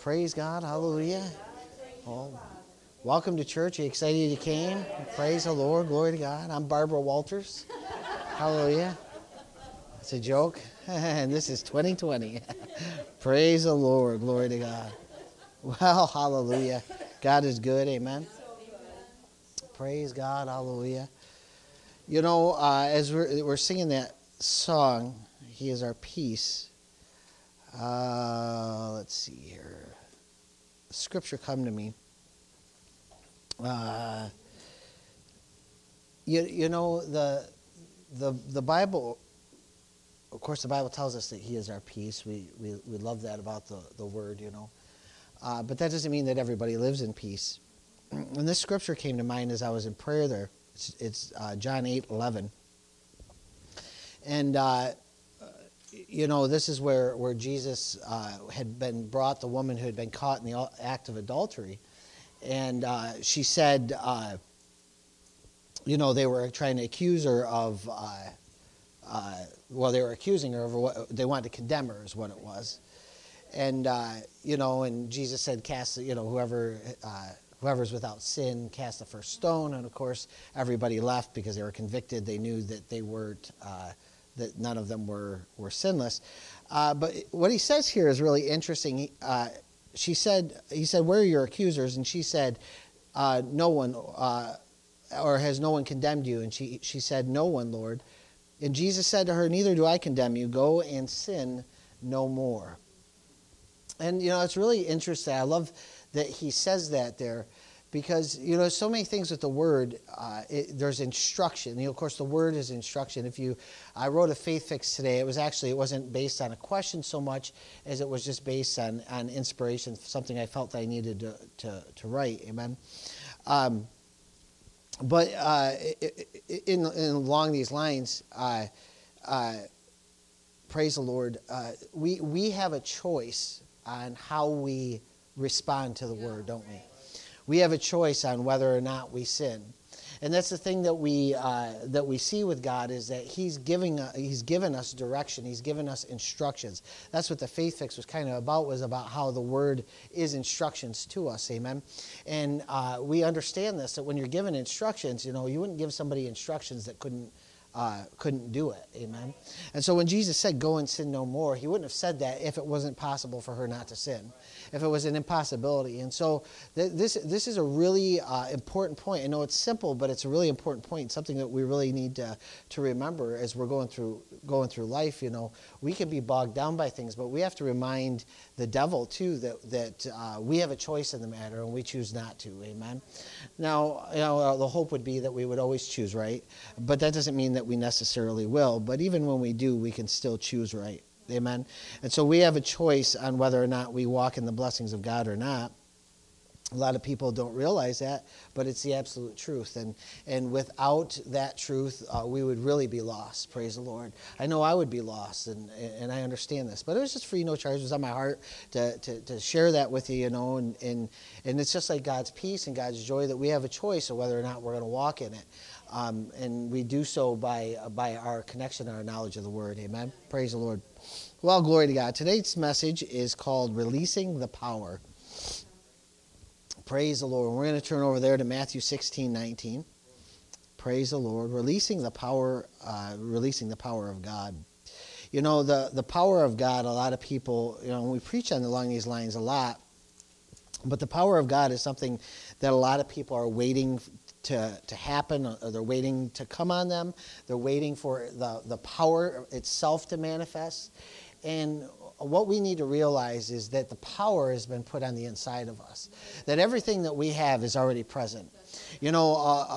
Praise God. Hallelujah. Oh, welcome to church. Are you excited you came? Praise the Lord. Glory to God. I'm Barbara Walters. Hallelujah. It's a joke. And this is 2020. Praise the Lord. Glory to God. Well, hallelujah. God is good. Amen. Praise God. Hallelujah. You know, as we're singing that song, He is our peace. Let's see here. Scripture come to me. You know, the Bible, of course, the Bible tells us that He is our peace. We love that about the Word, you know. But that doesn't mean that everybody lives in peace. And this scripture came to mind as I was in prayer there. It's John 8:11. And, you know, this is where Jesus had been brought, the woman who had been caught in the act of adultery. And she said, you know, they were trying to accuse her of, they were accusing her of what they wanted to condemn her is what it was. And, you know, and Jesus said, cast, you know, whoever's without sin, cast the first stone. And, of course, everybody left because they were convicted. They knew that they weren't, that none of them were sinless. But what he says here is really interesting. He said, where are your accusers? And she said, no one, or has no one condemned you? And she said, no one, Lord. And Jesus said to her, neither do I condemn you. Go and sin no more. And, you know, it's really interesting. I love that he says that there because, you know, so many things with the Word, there's instruction. You know, of course, the Word is instruction. I wrote a faith fix today. It wasn't based on a question so much as it was just based on inspiration, something I felt I needed to write. Amen. But along these lines, praise the Lord, we have a choice on how we respond to the Word, don't we? We have a choice on whether or not we sin. And that's the thing that we see with God is that He's given us direction. He's given us instructions. That's what the Faith Fix was kind of about, was about how the Word is instructions to us. Amen. And we understand this, that when you're given instructions, you know, you wouldn't give somebody instructions that couldn't do it. Amen. And so when Jesus said, go and sin no more, He wouldn't have said that if it wasn't possible for her not to sin, if it was an impossibility. And so this is a really important point. I know it's simple, but it's a really important point, something that we really need to remember as we're going through life. You know, we can be bogged down by things, but we have to remind the devil, too, that we have a choice in the matter, and we choose not to. Amen. Now, you know, the hope would be that we would always choose right, but that doesn't mean that we necessarily will. But even when we do, we can still choose right. Amen. And so we have a choice on whether or not we walk in the blessings of God or not. A lot of people don't realize that, but it's the absolute truth. And without that truth, we would really be lost. Praise the Lord. I know I would be lost, and I understand this. But it was just free, no charge. It was on my heart to share that with you, you know. And it's just like God's peace and God's joy that we have a choice of whether or not we're going to walk in it. And we do so by our connection and our knowledge of the Word. Amen. Praise the Lord. Well, glory to God. Today's message is called Releasing the Power. Praise the Lord. We're going to turn over there to Matthew 16:19. Praise the Lord. Releasing the power of God. You know, the power of God, a lot of people, you know, we preach along these lines a lot, but the power of God is something that a lot of people are waiting to happen, or they're waiting to come on them. They're waiting for the power itself to manifest. And what we need to realize is that the power has been put on the inside of us, that everything that we have is already present. You know,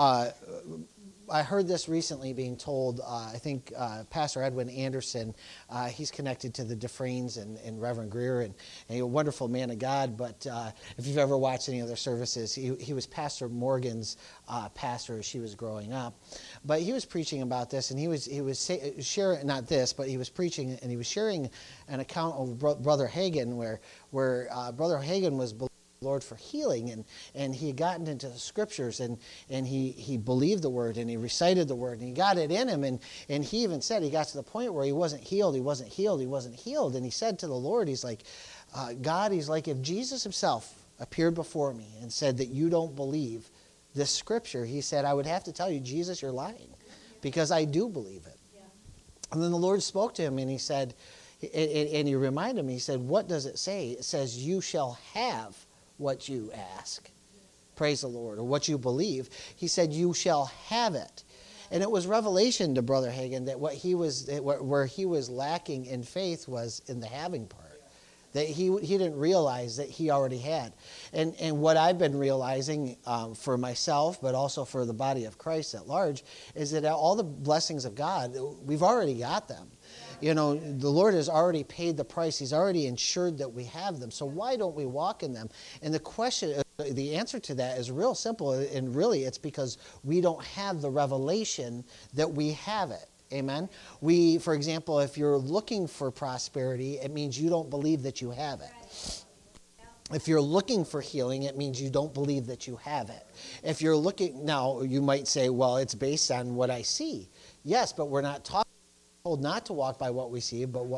I heard this recently being told, I think Pastor Edwin Anderson, he's connected to the Dufresnes and Reverend Greer, and a wonderful man of God, but if you've ever watched any of their services, he was Pastor Morgan's pastor as she was growing up. But he was preaching about this, and he was sharing, not this, but he was preaching, and he was sharing an account of Brother Hagin, where Brother Hagin was Lord for healing, and he had gotten into the scriptures, and he believed the word, and he recited the word, and he got it in him, and he even said he got to the point where he wasn't healed, and he said to the Lord, he's like, God, he's like, if Jesus himself appeared before me and said that you don't believe this scripture, he said, I would have to tell you, Jesus, you're lying, because I do believe it. Yeah. And then the Lord spoke to him, and he said, and he reminded me, he said, what does it say? It says, you shall have what you ask. Praise the Lord. Or what you believe. He said, you shall have it. And it was revelation to Brother Hagin that where he was lacking in faith was in the having part. That he didn't realize that he already had. And what I've been realizing for myself, but also for the body of Christ at large, is that all the blessings of God, we've already got them. You know, the Lord has already paid the price. He's already ensured that we have them. So why don't we walk in them? And the answer to that is real simple. And really, it's because we don't have the revelation that we have it. Amen? For example, if you're looking for prosperity, it means you don't believe that you have it. If you're looking for healing, it means you don't believe that you have it. If you're looking, now you might say, well, it's based on what I see. Yes, but we're not told not to walk by what we see, but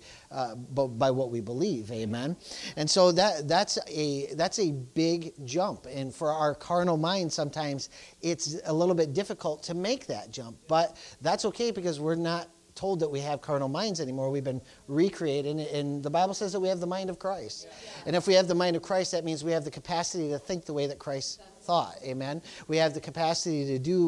by what we believe. Amen. And so that's a big jump. And for our carnal mind, sometimes it's a little bit difficult to make that jump. But that's okay, because we're not told that we have carnal minds anymore. We've been recreated, and the Bible says that we have the mind of Christ. And if we have the mind of Christ, that means we have the capacity to think the way that Christ thought. Amen. We have the capacity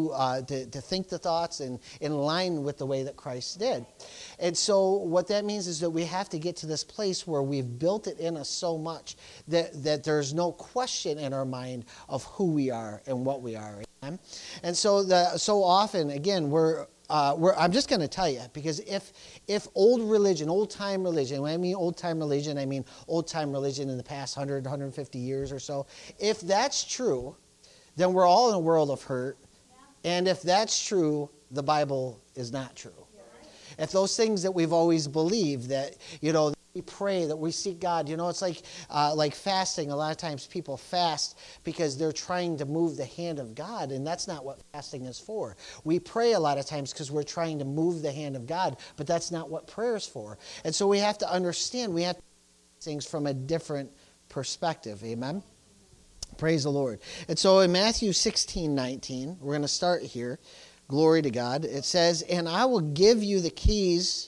to think the thoughts and in line with the way that Christ did. And so what that means is that we have to get to this place where we've built it in us so much that there's no question in our mind of who we are and what we are. Amen. And so often, again, I'm just going to tell you, because if old time religion, when I mean old time religion, I mean old time religion in the past 100, 150 years or so, if that's true, then we're all in a world of hurt. And if that's true, the Bible is not true. If those things that we've always believed, that, that we pray, that we seek God, it's like fasting. A lot of times people fast because they're trying to move the hand of God, and that's not what fasting is for. We pray a lot of times because we're trying to move the hand of God, but that's not what prayer is for. And so we have to understand, we have to see things from a different perspective. Amen? Praise the Lord. And so in Matthew 16:19, we're going to start here. Glory to God. It says, and I will give you the keys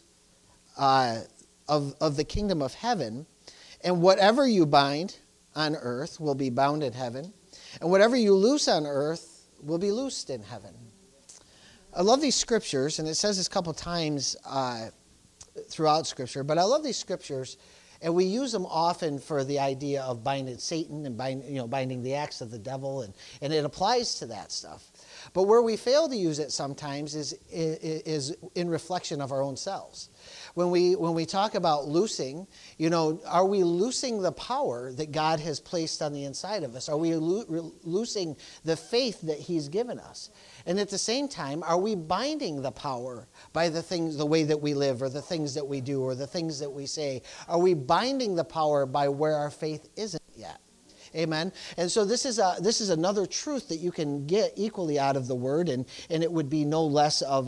of the kingdom of heaven, and whatever you bind on earth will be bound in heaven, and whatever you loose on earth will be loosed in heaven. I love these scriptures, and it says this a couple times throughout Scripture, but I love these scriptures, and we use them often for the idea of binding Satan and binding the acts of the devil, and it applies to that stuff. But where we fail to use it sometimes is in reflection of our own selves. When we talk about loosing, are we loosing the power that God has placed on the inside of us? Are we loosing the faith that He's given us? And at the same time, are we binding the power by the way that we live, or the things that we do, or the things that we say? Are we binding the power by where our faith isn't yet? Amen. And so this is another truth that you can get equally out of the Word, and it would be no less of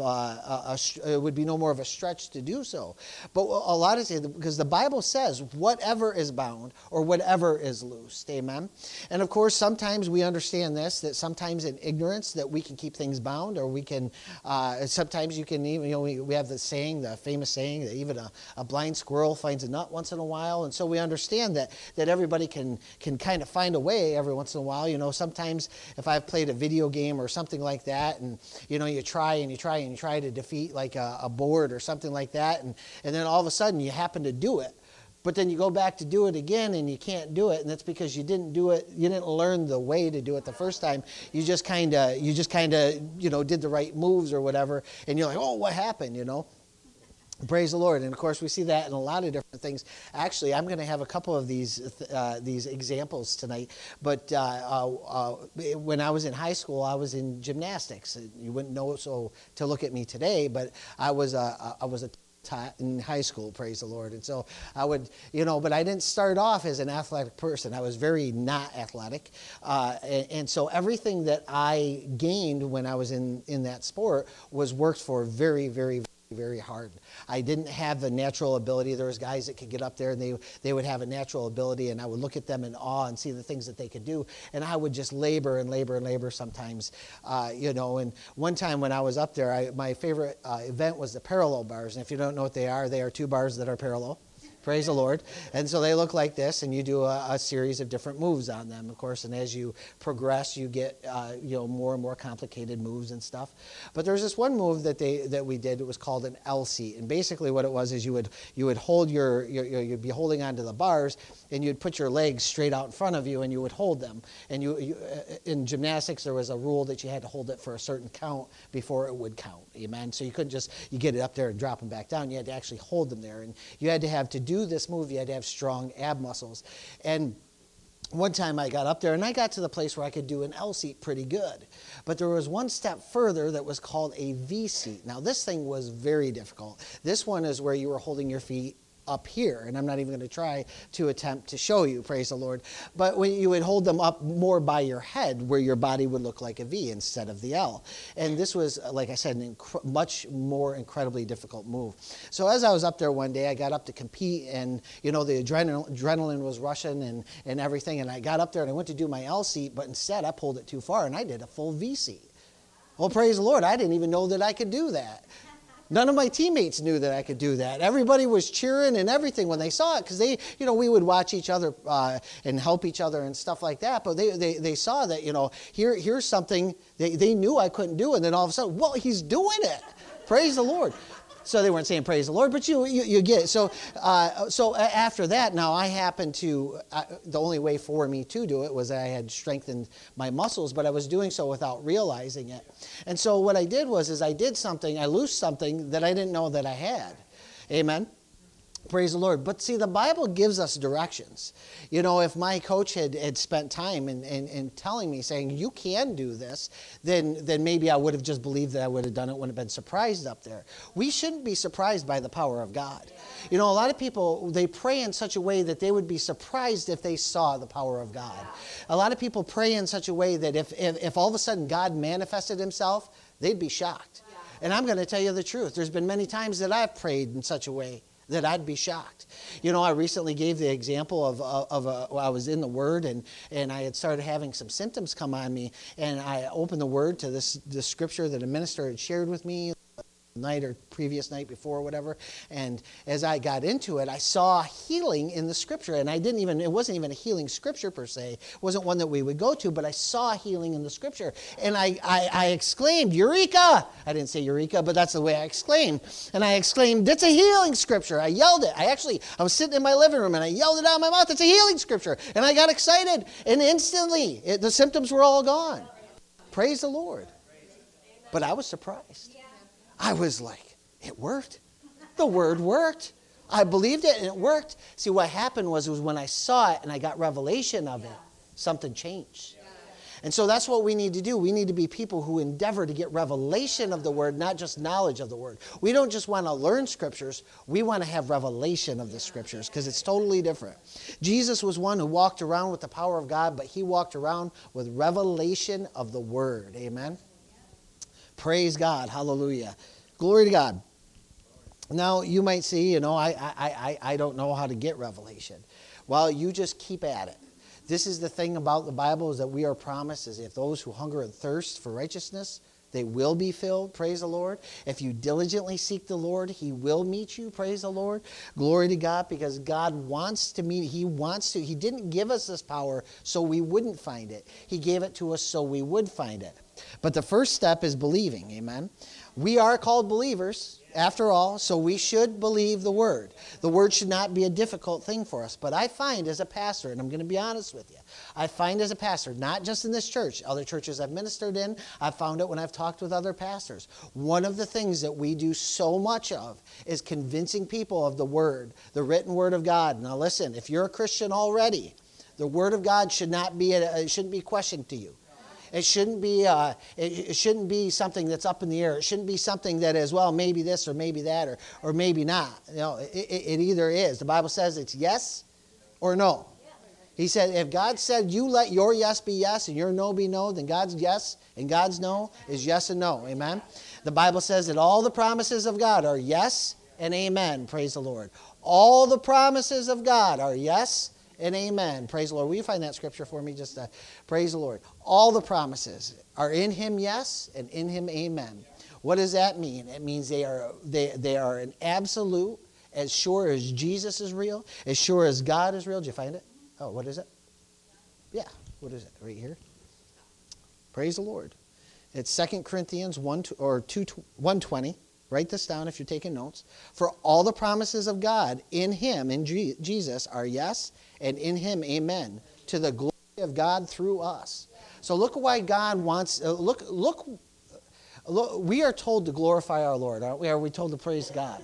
it would be no more of a stretch to do so. But a lot of times, because the Bible says whatever is bound or whatever is loosed. Amen. And of course, sometimes we understand this, that sometimes in ignorance that we can keep things bound, or we can sometimes you can even we have the famous saying that even a blind squirrel finds a nut once in a while, and so we understand that everybody can kind of find a way every once in a while. Sometimes if I've played a video game or something like that, and you try to defeat like a board or something like that, and then all of a sudden you happen to do it, but then you go back to do it again and you can't do it, and that's because you didn't learn the way to do it the first time. You just kind of did the right moves or whatever, and you're like, oh, what happened? Praise the Lord. And of course we see that in a lot of different things. Actually, I'm going to have a couple of these examples tonight. But when I was in high school, I was in gymnastics. You wouldn't know so to look at me today, but I was a taught in high school, praise the Lord. And so I would, but I didn't start off as an athletic person. I was very not athletic. And so everything that I gained when I was in that sport was worked for very, very, very hard. I didn't have the natural ability. There was guys that could get up there and they would have a natural ability, and I would look at them in awe and see the things that they could do, and I would just labor and labor and labor sometimes, and one time when I was up there, my favorite event was the parallel bars, and if you don't know what they are 2 bars that are parallel. Praise the Lord. And so they look like this, and you do a series of different moves on them, of course, and as you progress, you get more and more complicated moves and stuff. But there's this one move that we did. It was called an L seat, and basically what it was is you would hold you'd be holding onto the bars, and you'd put your legs straight out in front of you, and you would hold them. And you in gymnastics, there was a rule that you had to hold it for a certain count before it would count. Amen. So you couldn't just get it up there and drop them back down. You had to actually hold them there, and you had to do this move, you had to have strong ab muscles. And one time I got up there and I got to the place where I could do an L seat pretty good. But there was one step further that was called a V seat. Now this thing was very difficult. This one is where you were holding your feet up here, and I'm not even going to try to attempt to show you, praise the Lord. But when you would hold them up more by your head, where your body would look like a V instead of the L. And this was, like I said, much more incredibly difficult move. So as I was up there one day, I got up to compete, and the adrenaline was rushing and everything, and I got up there and I went to do my L seat, but instead I pulled it too far and I did a full V seat. Well, praise the Lord, I didn't even know that I could do that. None of my teammates knew that I could do that. Everybody was cheering and everything when they saw it, because we would watch each other and help each other and stuff like that. But they saw that, here's something they knew I couldn't do, and then all of a sudden, well, he's doing it. Praise the Lord. So they weren't saying praise the Lord, but you get it. So after that, now I happened to, the only way for me to do it was that I had strengthened my muscles, but I was doing so without realizing it. And so what I did was I loosed something that I didn't know that I had. Amen. Praise the Lord. But see, the Bible gives us directions. If my coach had spent time in telling me, saying, you can do this, then maybe I would have just believed that I would have done it, wouldn't have been surprised up there. We shouldn't be surprised by the power of God. A lot of people, they pray in such a way that they would be surprised if they saw the power of God. A lot of people pray in such a way that if all of a sudden God manifested himself, they'd be shocked. And I'm going to tell you the truth. There's been many times that I've prayed in such a way that I'd be shocked. I recently gave the example of I was in the Word and I had started having some symptoms come on me, and I opened the Word to this scripture that a minister had shared with me night or previous night before or whatever, and as I got into it, I saw healing in the scripture, and it wasn't even a healing scripture per se. It wasn't one that we would go to, but I saw healing in the scripture, and I exclaimed, Eureka! I didn't say Eureka, but that's the way I exclaimed, and I exclaimed, it's a healing scripture. I yelled it. I was sitting in my living room, and I yelled it out of my mouth, it's a healing scripture, and I got excited, and instantly, the symptoms were all gone. Praise the Lord. But I was surprised. I was like, it worked. The word worked. I believed it and it worked. See, what happened was when I saw it and I got revelation of it, something changed. And so that's what we need to do. We need to be people who endeavor to get revelation of the word, not just knowledge of the word. We don't just want to learn scriptures. We want to have revelation of the scriptures, because it's totally different. Jesus was one who walked around with the power of God, but he walked around with revelation of the word. Amen. Praise God. Hallelujah. Glory to God. Now, you might say, I don't know how to get revelation. Well, you just keep at it. This is the thing about the Bible, is that we are promised, is if those who hunger and thirst for righteousness, they will be filled. Praise the Lord. If you diligently seek the Lord, he will meet you. Praise the Lord. Glory to God, because God wants to meet. He wants to. He didn't give us this power so we wouldn't find it. He gave it to us so we would find it. But the first step is believing. Amen. We are called believers, after all, so we should believe the word. The word should not be a difficult thing for us. But I find as a pastor, and I'm going to be honest with you, I find as a pastor, not just in this church, other churches I've ministered in, I've found it when I've talked with other pastors. One of the things that we do so much of is convincing people of the word, the written word of God. Now listen, if you're a Christian already, the word of God shouldn't be questioned to you. It shouldn't be it shouldn't be something that's up in the air. It shouldn't be something that is, well, maybe this or maybe that or maybe not. It either is. The Bible says it's yes or no. He said, if God said you let your yes be yes and your no be no, then God's yes and God's no is yes and no. Amen? The Bible says that all the promises of God are yes and amen. Praise the Lord. All the promises of God are yes and amen. Praise the Lord. Will you find that scripture for me? Just praise the Lord. All the promises are in him yes and in him amen. What does that mean? It means they are an absolute, as sure as Jesus is real, as sure as God is real. Did you find it? Oh, what is it? Yeah, what is it? Right here. Praise the Lord. It's 2 Corinthians 1:20. Write this down if you're taking notes. For all the promises of God in him, in Jesus, are yes, and in him, amen, to the glory of God through us. So look why God wants, look, we are told to glorify our Lord, aren't we? Are we told to praise God?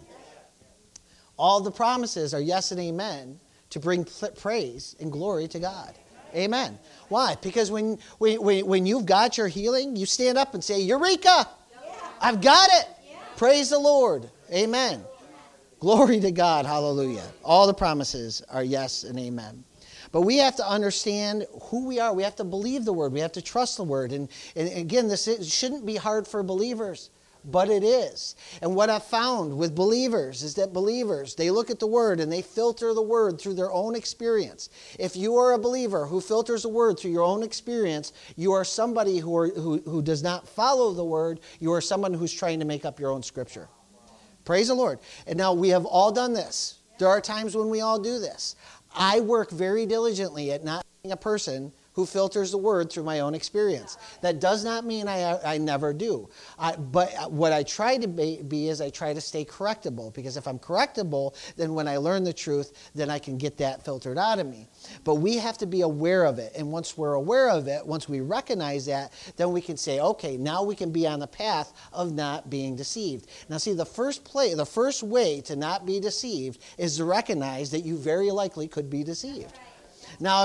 All the promises are yes and amen to bring praise and glory to God. Amen. Why? Because when you've got your healing, you stand up and say, Eureka! I've got it! Praise the Lord. Amen. Glory to God. Hallelujah. All the promises are yes and amen. But we have to understand who we are. We have to believe the word. We have to trust the word. And again, this shouldn't be hard for believers, but it is. And what I've found with believers is that believers, they look at the word and they filter the word through their own experience. If you are a believer who filters the word through your own experience, you are somebody who does not follow the word. You are someone who's trying to make up your own scripture. Praise the Lord. And now we have all done this. There are times when we all do this. I work very diligently at not being a person who filters the word through my own experience. That does not mean I never do. But what I try to be is I try to stay correctable. Because if I'm correctable, then when I learn the truth, then I can get that filtered out of me. But we have to be aware of it. And once we're aware of it, once we recognize that, then we can say, okay, now we can be on the path of not being deceived. Now see, the first way to not be deceived is to recognize that you very likely could be deceived. Now,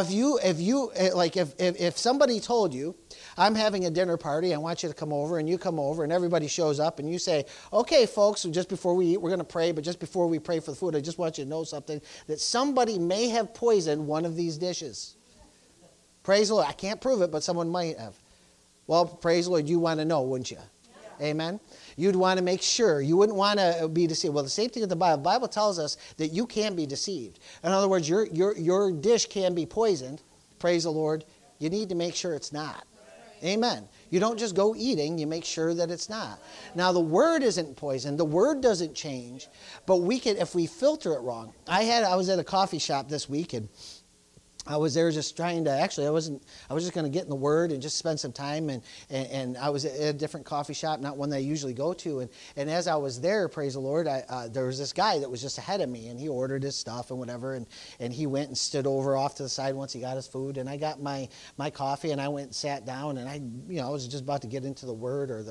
if somebody told you, I'm having a dinner party, I want you to come over, and you come over, and everybody shows up, and you say, okay, folks, just before we eat, we're going to pray, but just before we pray for the food, I just want you to know something, that somebody may have poisoned one of these dishes. Praise the Lord. I can't prove it, but someone might have. Well, praise the Lord, you want to know, wouldn't you? Yeah. Amen? You'd want to make sure. You wouldn't want to be deceived. Well, the same thing with the Bible. The Bible tells us that you can be deceived. In other words, your dish can be poisoned. Praise the Lord. You need to make sure it's not. Amen. You don't just go eating. You make sure that it's not. Now, the word isn't poisoned. The word doesn't change. But we can, if we filter it wrong. I was at a coffee shop this week, and I was there just trying to, I was just going to get in the Word and just spend some time, and I was at a different coffee shop, not one that I usually go to, and as I was there, praise the Lord, there was this guy that was just ahead of me, and he ordered his stuff and whatever, and he went and stood over off to the side once he got his food, and I got my coffee, and I went and sat down, and I was just about to get into the Word or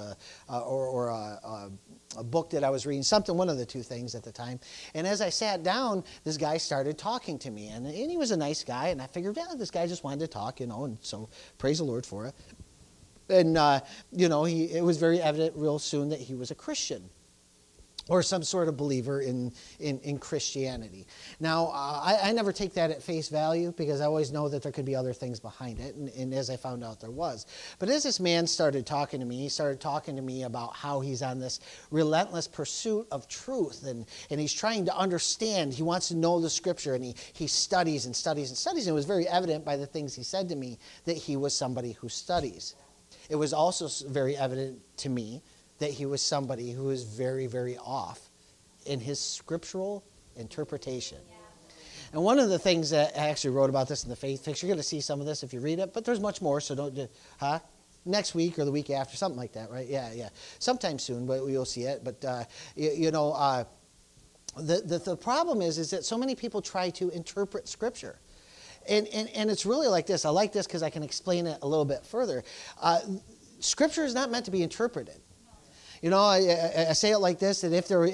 a book that I was reading, one of the two things at the time. And as I sat down, this guy started talking to me. And he was a nice guy, and I figured, this guy just wanted to talk, and so praise the Lord for it. And, it was very evident real soon that he was a Christian or some sort of believer in Christianity. Now, I never take that at face value because I always know that there could be other things behind it, and as I found out, there was. But as this man started talking to me, he started talking to me about how he's on this relentless pursuit of truth, and he's trying to understand. He wants to know the Scripture, and he studies and studies and studies, and it was very evident by the things he said to me that he was somebody who studies. It was also very evident to me that he was somebody who was very, very off in his scriptural interpretation. Yeah. And one of the things that I actually wrote about this in the Faith Fix, you're going to see some of this if you read it, but there's much more, so don't, next week or the week after, something like that, right? Yeah. Sometime soon, but you'll see it. But, the problem is that so many people try to interpret Scripture. And it's really like this. I like this because I can explain it a little bit further. Scripture is not meant to be interpreted. You know, I say it like this, that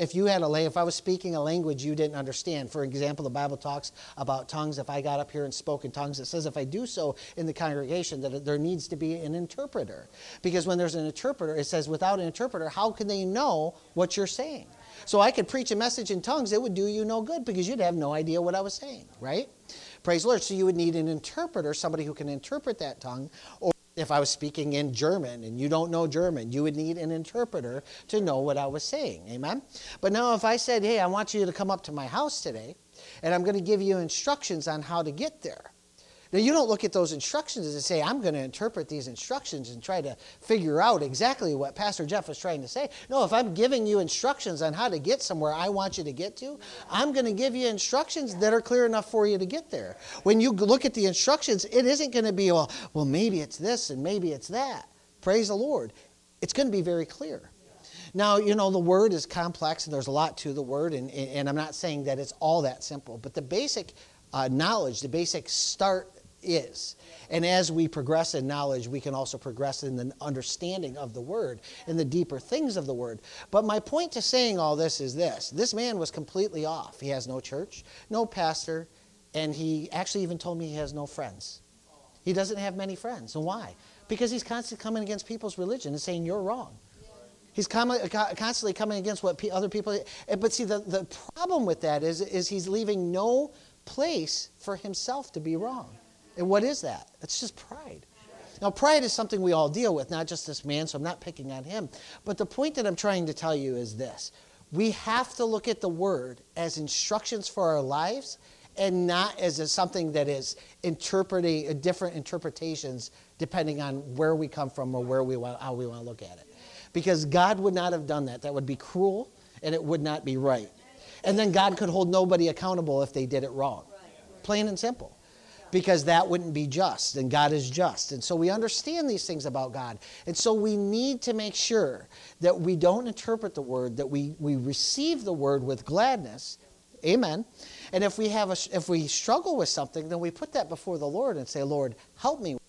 if I was speaking a language you didn't understand, for example, the Bible talks about tongues. If I got up here and spoke in tongues, it says if I do so in the congregation, that there needs to be an interpreter. Because when there's an interpreter, it says without an interpreter, how can they know what you're saying? So I could preach a message in tongues, it would do you no good because you'd have no idea what I was saying, right? Praise the Lord. So you would need an interpreter, somebody who can interpret that tongue. Or if I was speaking in German and you don't know German, you would need an interpreter to know what I was saying. Amen? But now if I said, hey, I want you to come up to my house today, and I'm going to give you instructions on how to get there. Now, you don't look at those instructions and say, I'm going to interpret these instructions and try to figure out exactly what Pastor Jeff was trying to say. No, if I'm giving you instructions on how to get somewhere I want you to get to, I'm going to give you instructions that are clear enough for you to get there. When you look at the instructions, it isn't going to be, well, maybe it's this and maybe it's that. Praise the Lord. It's going to be very clear. Now, you know, the word is complex and there's a lot to the word, and I'm not saying that it's all that simple, but the basic knowledge, the basic start is. And as we progress in knowledge, we can also progress in the understanding of the word and the deeper things of the word. But my point to saying all this is this. This man was completely off. He has no church, no pastor, and he actually even told me he has no friends. He doesn't have many friends. And why? Because he's constantly coming against people's religion and saying you're wrong. He's constantly coming against what other people... But see, the problem with that is he's leaving no place for himself to be wrong. And what is that? It's just pride. Now, pride is something we all deal with, not just this man, so I'm not picking on him. But the point that I'm trying to tell you is this. We have to look at the word as instructions for our lives and not as something that is interpreting different interpretations depending on where we come from or how we want to look at it. Because God would not have done that. That would be cruel and it would not be right. And then God could hold nobody accountable if they did it wrong. Plain and simple. Because that wouldn't be just, and God is just. And so we understand these things about God. And so we need to make sure that we don't interpret the word, that we receive the word with gladness. Amen. And if we struggle with something, then we put that before the Lord and say, Lord, help me.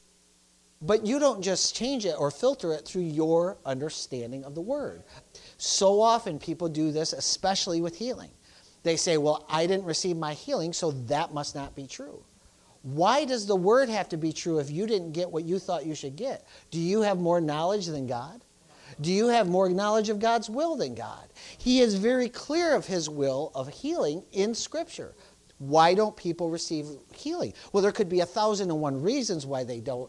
But you don't just change it or filter it through your understanding of the word. So often people do this, especially with healing. They say, well, I didn't receive my healing, so that must not be true. Why does the word have to be true if you didn't get what you thought you should get? Do you have more knowledge than God? Do you have more knowledge of God's will than God? He is very clear of his will of healing in Scripture. Why don't people receive healing? Well, there could be 1,001 reasons why they don't.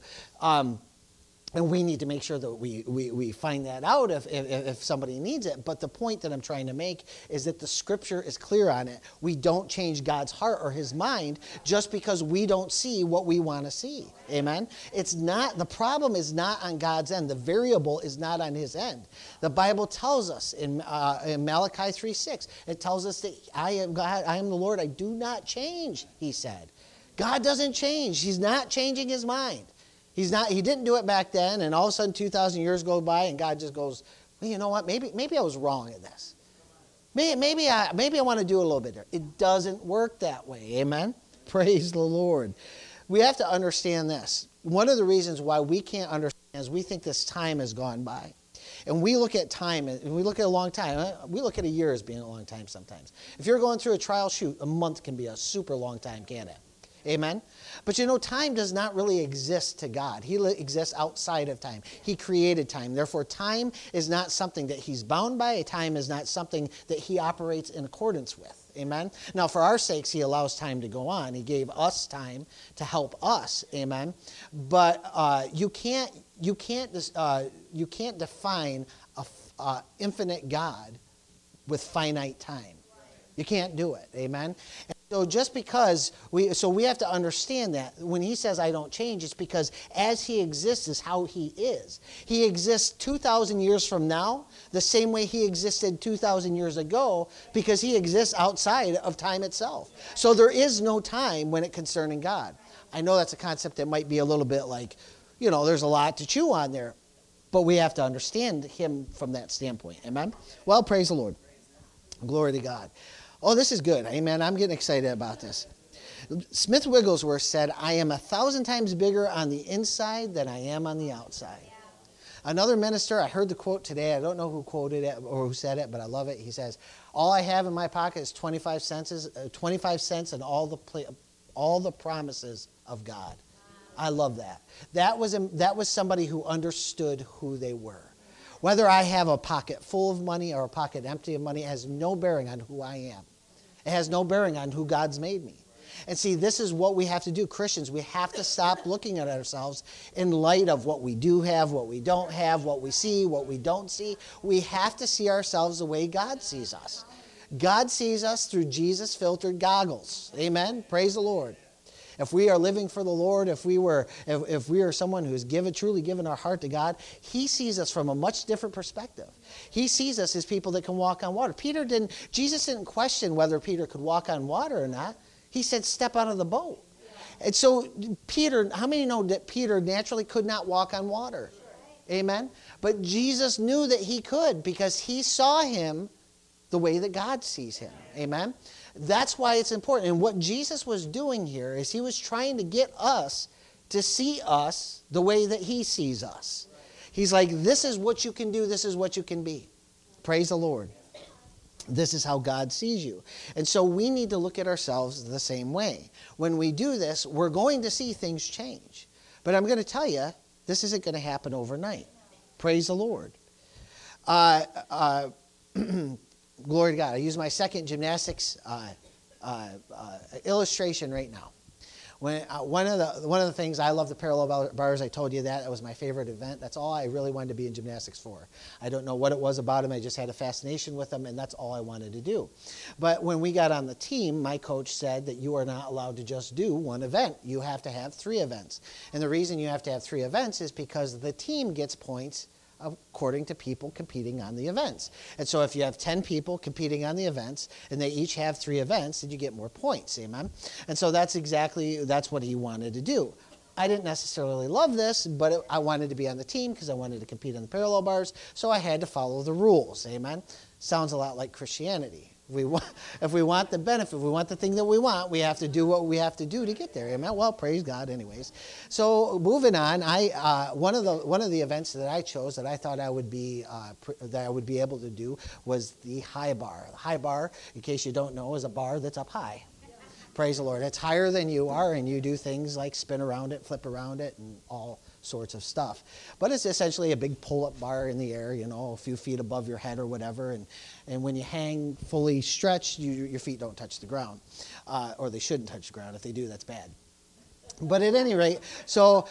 And we need to make sure that we find that out if somebody needs it. But the point that I'm trying to make is that the Scripture is clear on it. We don't change God's heart or his mind just because we don't see what we want to see. Amen? The problem is not on God's end. The variable is not on his end. The Bible tells us in Malachi 3:6, it tells us that I am God, I am the Lord, I do not change, he said. God doesn't change. He's not changing his mind. He didn't do it back then, and all of a sudden 2,000 years go by, and God just goes, well, you know what? Maybe I was wrong in this. Maybe I want to do a little bit there. It doesn't work that way. Amen? Praise the Lord. We have to understand this. One of the reasons why we can't understand is we think this time has gone by. And we look at time, and we look at a long time. We look at a year as being a long time sometimes. If you're going through a trial, a month can be a super long time, can't it? Amen? But you know, time does not really exist to God. He exists outside of time. He created time. Therefore, time is not something that he's bound by. Time is not something that he operates in accordance with. Amen? Now, for our sakes, he allows time to go on. He gave us time to help us. Amen? But you can't define an infinite God with finite time. You can't do it. Amen? So just because we have to understand that when he says I don't change, it's because as he exists is how he is. He exists 2,000 years from now, the same way he existed 2,000 years ago, because he exists outside of time itself. So there is no time when it concerning God. I know that's a concept that might be a little bit like, you know, there's a lot to chew on there, but we have to understand him from that standpoint. Amen? Well, praise the Lord. Glory to God. Oh, this is good. Amen. I'm getting excited about this. Smith Wigglesworth said, I am 1,000 times bigger on the inside than I am on the outside. Another minister, I heard the quote today. I don't know who quoted it or who said it, but I love it. He says, all I have in my pocket is 25 cents and all the promises of God. I love that. That was somebody who understood who they were. Whether I have a pocket full of money or a pocket empty of money has no bearing on who I am. It has no bearing on who God's made me. And see, this is what we have to do, Christians. We have to stop looking at ourselves in light of what we do have, what we don't have, what we see, what we don't see. We have to see ourselves the way God sees us. God sees us through Jesus-filtered goggles. Amen? Praise the Lord. If we are living for the Lord, if we are someone who's truly given our heart to God, He sees us from a much different perspective. He sees us as people that can walk on water. Jesus didn't question whether Peter could walk on water or not. He said, step out of the boat. And so Peter, how many know that Peter naturally could not walk on water? Amen? But Jesus knew that he could because he saw him the way that God sees him. Amen? That's why it's important. And what Jesus was doing here is he was trying to get us to see us the way that he sees us. He's like, this is what you can do. This is what you can be. Praise the Lord. This is how God sees you. And so we need to look at ourselves the same way. When we do this, we're going to see things change. But I'm going to tell you, this isn't going to happen overnight. Praise the Lord. Glory to God. I use my second gymnastics illustration right now. One of the things, I love the parallel bars. I told you that. It was my favorite event. That's all I really wanted to be in gymnastics for. I don't know what it was about them. I just had a fascination with them, and that's all I wanted to do. But when we got on the team, my coach said that you are not allowed to just do one event. You have to have 3 events. And the reason you have to have 3 events is because the team gets points according to people competing on the events. And so if you have 10 people competing on the events and they each have 3 events, then you get more points. Amen? And so that's what he wanted to do. I didn't necessarily love this, but I wanted to be on the team because I wanted to compete on the parallel bars, so I had to follow the rules. Amen? Sounds a lot like Christianity. If we want the benefit, if we want the thing that we want, we have to do what we have to do to get there. Amen? Well, praise God anyways. So moving on, one of the events that I chose that I thought I would be able to do was the high bar. The high bar, in case you don't know, is a bar that's up high. Praise the Lord. It's higher than you are, and you do things like spin around it, flip around it, and all sorts of stuff. But it's essentially a big pull-up bar in the air, a few feet above your head or whatever. And when you hang fully stretched, your feet don't touch the ground. Or they shouldn't touch the ground. If they do, that's bad. But at any rate, so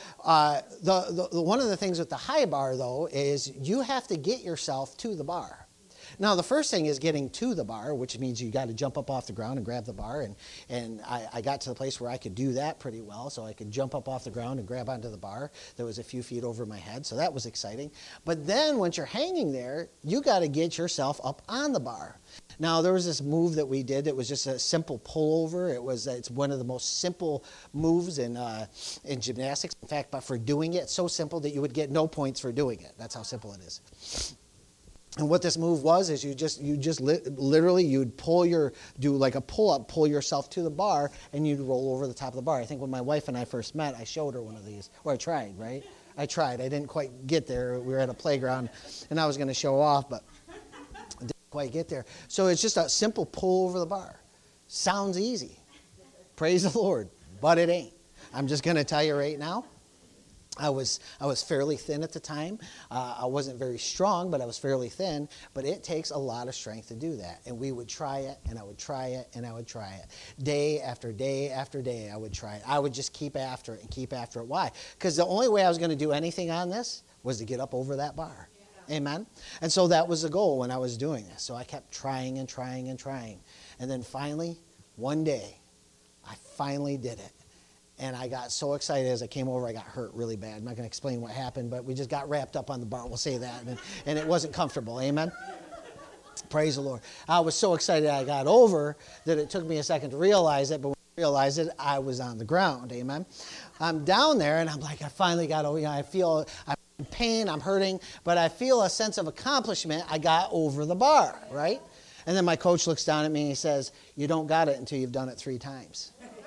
one of the things with the high bar, though, is you have to get yourself to the bar. Now, the first thing is getting to the bar, which means you got to jump up off the ground and grab the bar. And I got to the place where I could do that pretty well, so I could jump up off the ground and grab onto the bar that was a few feet over my head, so that was exciting. But then once you're hanging there, you got to get yourself up on the bar. Now, there was this move that we did that was just a simple pullover. It's one of the most simple moves in gymnastics. In fact, but for doing it, it's so simple that you would get no points for doing it. That's how simple it is. And what this move was is literally you'd do like a pull-up, pull yourself to the bar, and you'd roll over the top of the bar. I think when my wife and I first met, I showed her one of these. Or I tried, right? I tried. I didn't quite get there. We were at a playground, and I was going to show off, but I didn't quite get there. So it's just a simple pull over the bar. Sounds easy. Praise the Lord. But it ain't. I'm just going to tell you right now. I was fairly thin at the time. I wasn't very strong, but I was fairly thin. But it takes a lot of strength to do that. And we would try it, and I would try it, and I would try it. Day after day after day, I would try it. I would just keep after it and keep after it. Why? Because the only way I was going to do anything on this was to get up over that bar. Yeah. Amen? And so that was the goal when I was doing this. So I kept trying and trying and trying. And then finally, one day, I finally did it. And I got so excited as I came over, I got hurt really bad. I'm not going to explain what happened, but we just got wrapped up on the bar. We'll say that. And it wasn't comfortable. Amen? Praise the Lord. I was so excited I got over that it took me a second to realize it. But when I realized it, I was on the ground. Amen? I'm down there, and I'm like, I finally got over. I feel I'm in pain. I'm hurting. But I feel a sense of accomplishment. I got over the bar, right? And then my coach looks down at me, and he says, you don't got it until you've done it 3 times.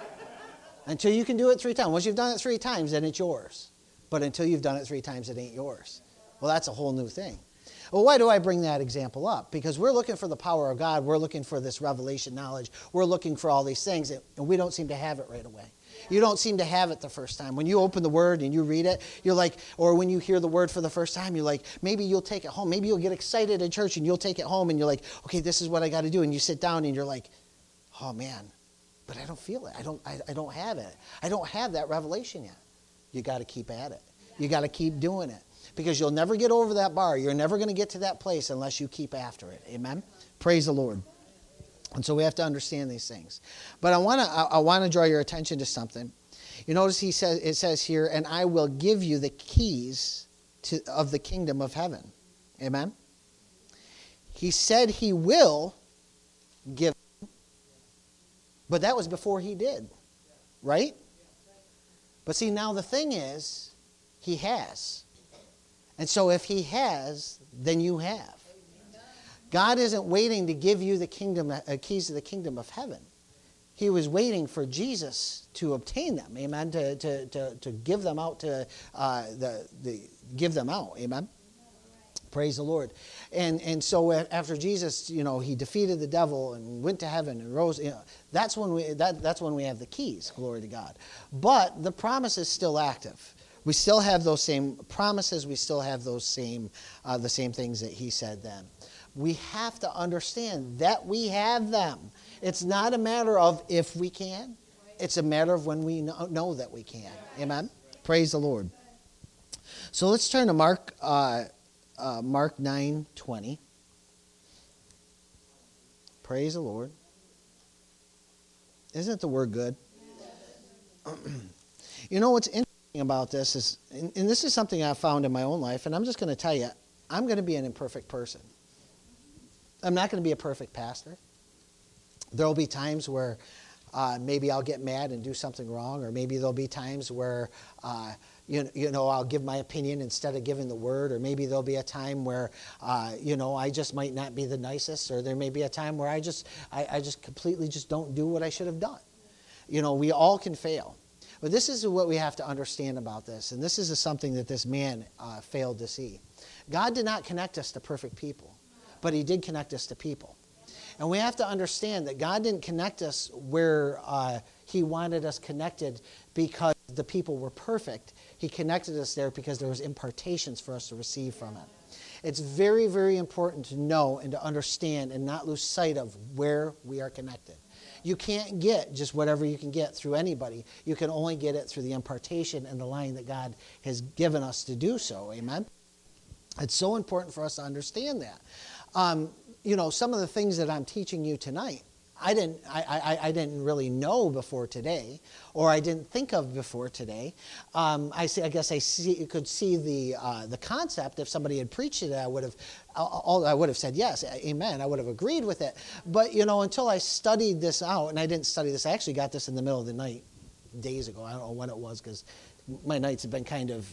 Until you can do it 3 times. Once you've done it 3 times, then it's yours. But until you've done it 3 times, it ain't yours. Well, that's a whole new thing. Well, why do I bring that example up? Because we're looking for the power of God. We're looking for this revelation knowledge. We're looking for all these things, and we don't seem to have it right away. You don't seem to have it the first time. When you open the Word and you read it, you're like, or when you hear the Word for the first time, you're like, maybe you'll take it home. Maybe you'll get excited in church and you'll take it home and you're like, okay, this is what I got to do. And you sit down and you're like, oh man, but I don't feel it. I don't have it. I don't have that revelation yet. You got to keep at it. You got to keep doing it. Because you'll never get over that bar. You're never going to get to that place unless you keep after it. Amen? Praise the Lord. And so we have to understand these things. But I want to draw your attention to something. You notice it says here, and I will give you the keys of the kingdom of heaven. Amen? He said he will give them, but that was before he did. Right? But see, now the thing is, he has. And so if he has, then you have. God isn't waiting to give you the keys to the kingdom of heaven. He was waiting for Jesus to obtain them, amen, to give them out give them out, amen. Praise the Lord. And so after Jesus, he defeated the devil and went to heaven and rose, that's when we have the keys, glory to God. But the promise is still active. We still have those same promises. We still have the same things that he said then. We have to understand that we have them. It's not a matter of if we can. It's a matter of when we know that we can. Amen? Praise the Lord. So let's turn to Mark 9:20. Praise the Lord. Isn't the word good? What's interesting about this is, and this is something I found in my own life, and I'm just going to tell you, I'm going to be an imperfect person. I'm not going to be a perfect pastor. There will be times where maybe I'll get mad and do something wrong, or maybe there'll be times where I'll give my opinion instead of giving the word, or maybe there'll be a time where I just might not be the nicest, or there may be a time where I just completely just don't do what I should have done. We all can fail. But this is what we have to understand about this, and this is something that this man failed to see. God did not connect us to perfect people, but he did connect us to people. And we have to understand that God didn't connect us where he wanted us connected because the people were perfect. He connected us there because there was impartations for us to receive from it. It's very, very important to know and to understand and not lose sight of where we are connected. You can't get just whatever you can get through anybody. You can only get it through the impartation and the line that God has given us to do so. Amen? It's so important for us to understand that. Some of the things that I'm teaching you tonight, I didn't really know before today, or I didn't think of before today. I guess you could see the concept. If somebody had preached it, I would have said yes, amen. I would have agreed with it. But until I studied this out, and I didn't study this, I actually got this in the middle of the night days ago. I don't know when it was, because my nights have been kind of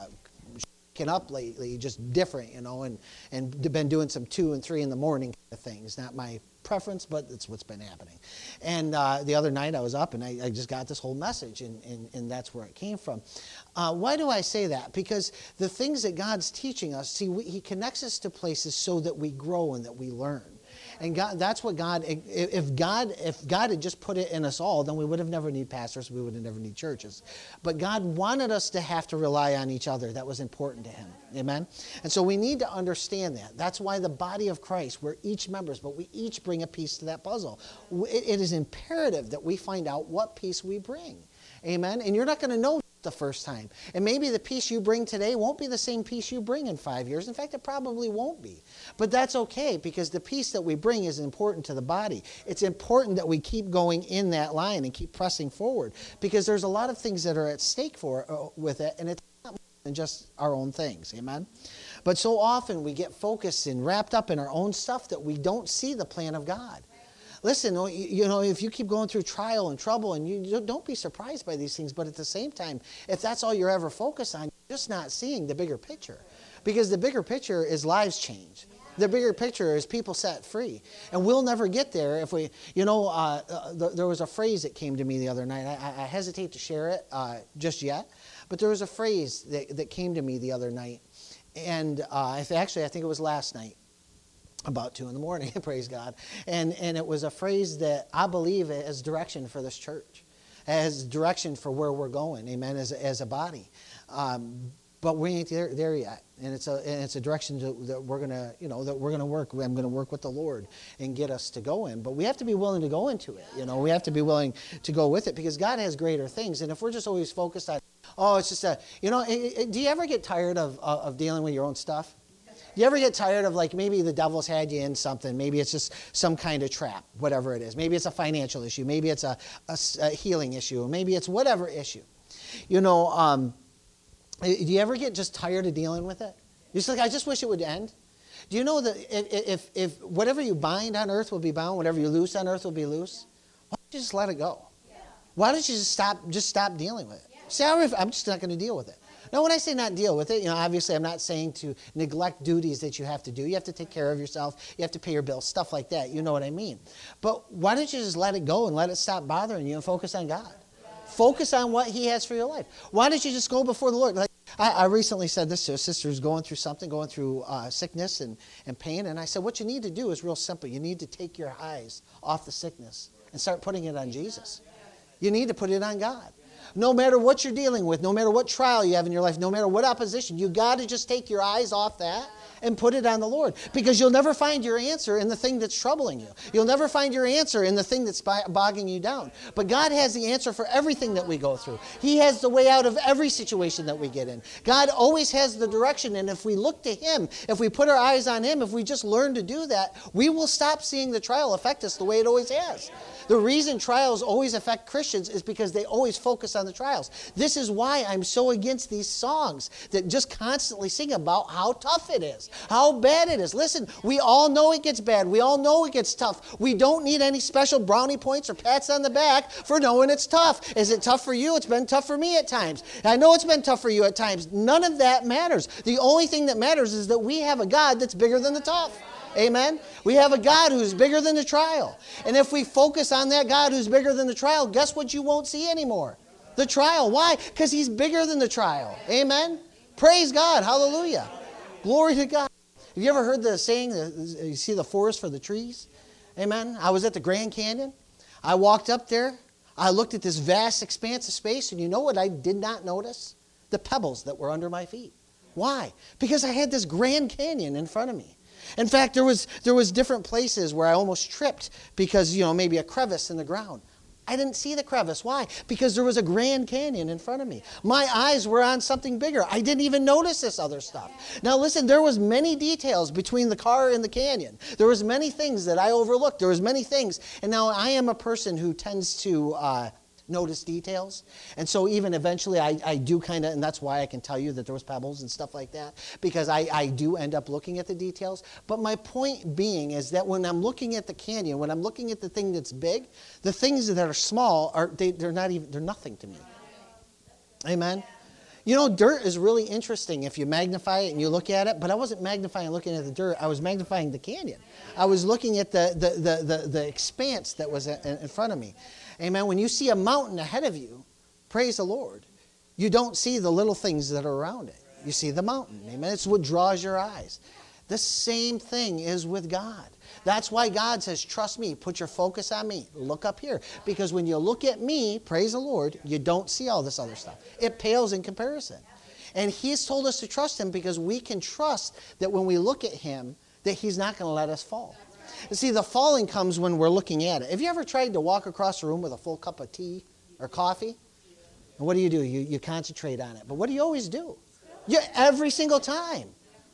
up lately, just different, and been doing some 2 and 3 in the morning kind of things. Not my preference, but it's what's been happening. And the other night I was up and I just got this whole message, and that's where it came from. Why do I say that? Because the things that God's teaching us, he connects us to places so that we grow and that we learn. And God, that's what God, if God had just put it in us all, then we would have never need pastors, we would have never need churches. But God wanted us to have to rely on each other. That was important to him. Amen? And so we need to understand that. That's why the body of Christ, we're each members, but we each bring a piece to that puzzle. It is imperative that we find out what piece we bring. Amen? And you're not going to know the first time. And maybe the piece you bring today won't be the same piece you bring in 5 years. In fact, it probably won't be. But that's okay, because the piece that we bring is important to the body. It's important that we keep going in that line and keep pressing forward, because there's a lot of things that are at stake with it, and it's not more than just our own things. Amen? But so often we get focused and wrapped up in our own stuff that we don't see the plan of God. Listen, if you keep going through trial and trouble, and you don't be surprised by these things, but at the same time, if that's all you're ever focused on, you're just not seeing the bigger picture. Because the bigger picture is lives changed. The bigger picture is people set free. And we'll never get there if we, there was a phrase that came to me the other night. I hesitate to share it just yet, but there was a phrase that came to me the other night. And actually, I think it was last night, about 2 a.m, praise God. And it was a phrase that I believe as direction for this church, as direction for where we're going, amen, as a body. But we ain't there yet. And it's a direction that we're gonna work. I'm gonna work with the Lord and get us to go in. But we have to be willing to go into it. We have to be willing to go with it, because God has greater things. And if we're just always focused on, it's just do you ever get tired of dealing with your own stuff? Do you ever get tired of, like, maybe the devil's had you in something? Maybe it's just some kind of trap, whatever it is. Maybe it's a financial issue. Maybe it's a healing issue. Maybe it's whatever issue. Do you ever get just tired of dealing with it? You're just like, I just wish it would end. Do you know that if whatever you bind on earth will be bound, whatever you loose on earth will be loose? Why don't you just let it go? Yeah. Why don't you just stop dealing with it? Yeah. Say, I'm just not going to deal with it. Now, when I say not deal with it, obviously I'm not saying to neglect duties that you have to do. You have to take care of yourself. You have to pay your bills, stuff like that. You know what I mean? But why don't you just let it go and let it stop bothering you and focus on God? Focus on what He has for your life. Why don't you just go before the Lord? Like, I recently said this to a sister who's going through sickness and pain. And I said, what you need to do is real simple. You need to take your eyes off the sickness and start putting it on Jesus. You need to put it on God. No matter what you're dealing with, no matter what trial you have in your life, no matter what opposition, you got to just take your eyes off that and put it on the Lord. Because you'll never find your answer in the thing that's troubling you. You'll never find your answer in the thing that's bogging you down. But God has the answer for everything that we go through. He has the way out of every situation that we get in. God always has the direction, and if we look to Him, if we put our eyes on Him, if we just learn to do that, we will stop seeing the trial affect us the way it always has. The reason trials always affect Christians is because they always focus on the trials. This is why I'm so against these songs that just constantly sing about how tough it is, how bad it is. Listen, we all know it gets bad. We all know it gets tough. We don't need any special brownie points or pats on the back for knowing it's tough. Is it tough for you? It's been tough for me at times. I know it's been tough for you at times. None of that matters. The only thing that matters is that we have a God that's bigger than the tough. Amen? We have a God who's bigger than the trial. And if we focus on that God who's bigger than the trial, guess what you won't see anymore? The trial. Why? Because He's bigger than the trial. Amen? Praise God. Hallelujah. Glory to God. Have you ever heard the saying, you see the forest for the trees? Amen? I was at the Grand Canyon. I walked up there. I looked at this vast expanse of space, and you know what I did not notice? The pebbles that were under my feet. Why? Because I had this Grand Canyon in front of me. In fact, there was different places where I almost tripped because, maybe a crevice in the ground. I didn't see the crevice. Why? Because there was a Grand Canyon in front of me. My eyes were on something bigger. I didn't even notice this other stuff. Now listen, there was many details between the car and the canyon. There was many things that I overlooked. There was many things. And now I am a person who tends to notice details. And so even eventually I do kind of, and that's why I can tell you that there was pebbles and stuff like that, because I do end up looking at the details. But my point being is that when I'm looking at the canyon, when I'm looking at the thing that's big, the things that are small, they're nothing to me. Amen? Dirt is really interesting if you magnify it and you look at it, but I wasn't magnifying looking at the dirt. I was magnifying the canyon. I was looking at the expanse that was in front of me. Amen. When you see a mountain ahead of you, praise the Lord, you don't see the little things that are around it. You see the mountain. Amen. It's what draws your eyes. The same thing is with God. That's why God says, trust me, put your focus on me. Look up here. Because when you look at me, praise the Lord, you don't see all this other stuff. It pales in comparison. And He's told us to trust Him because we can trust that when we look at Him, that He's not going to let us fall. You see, the falling comes when we're looking at it. Have you ever tried to walk across a room with a full cup of tea or coffee? And what do? You concentrate on it. But what do you always do? Every single time.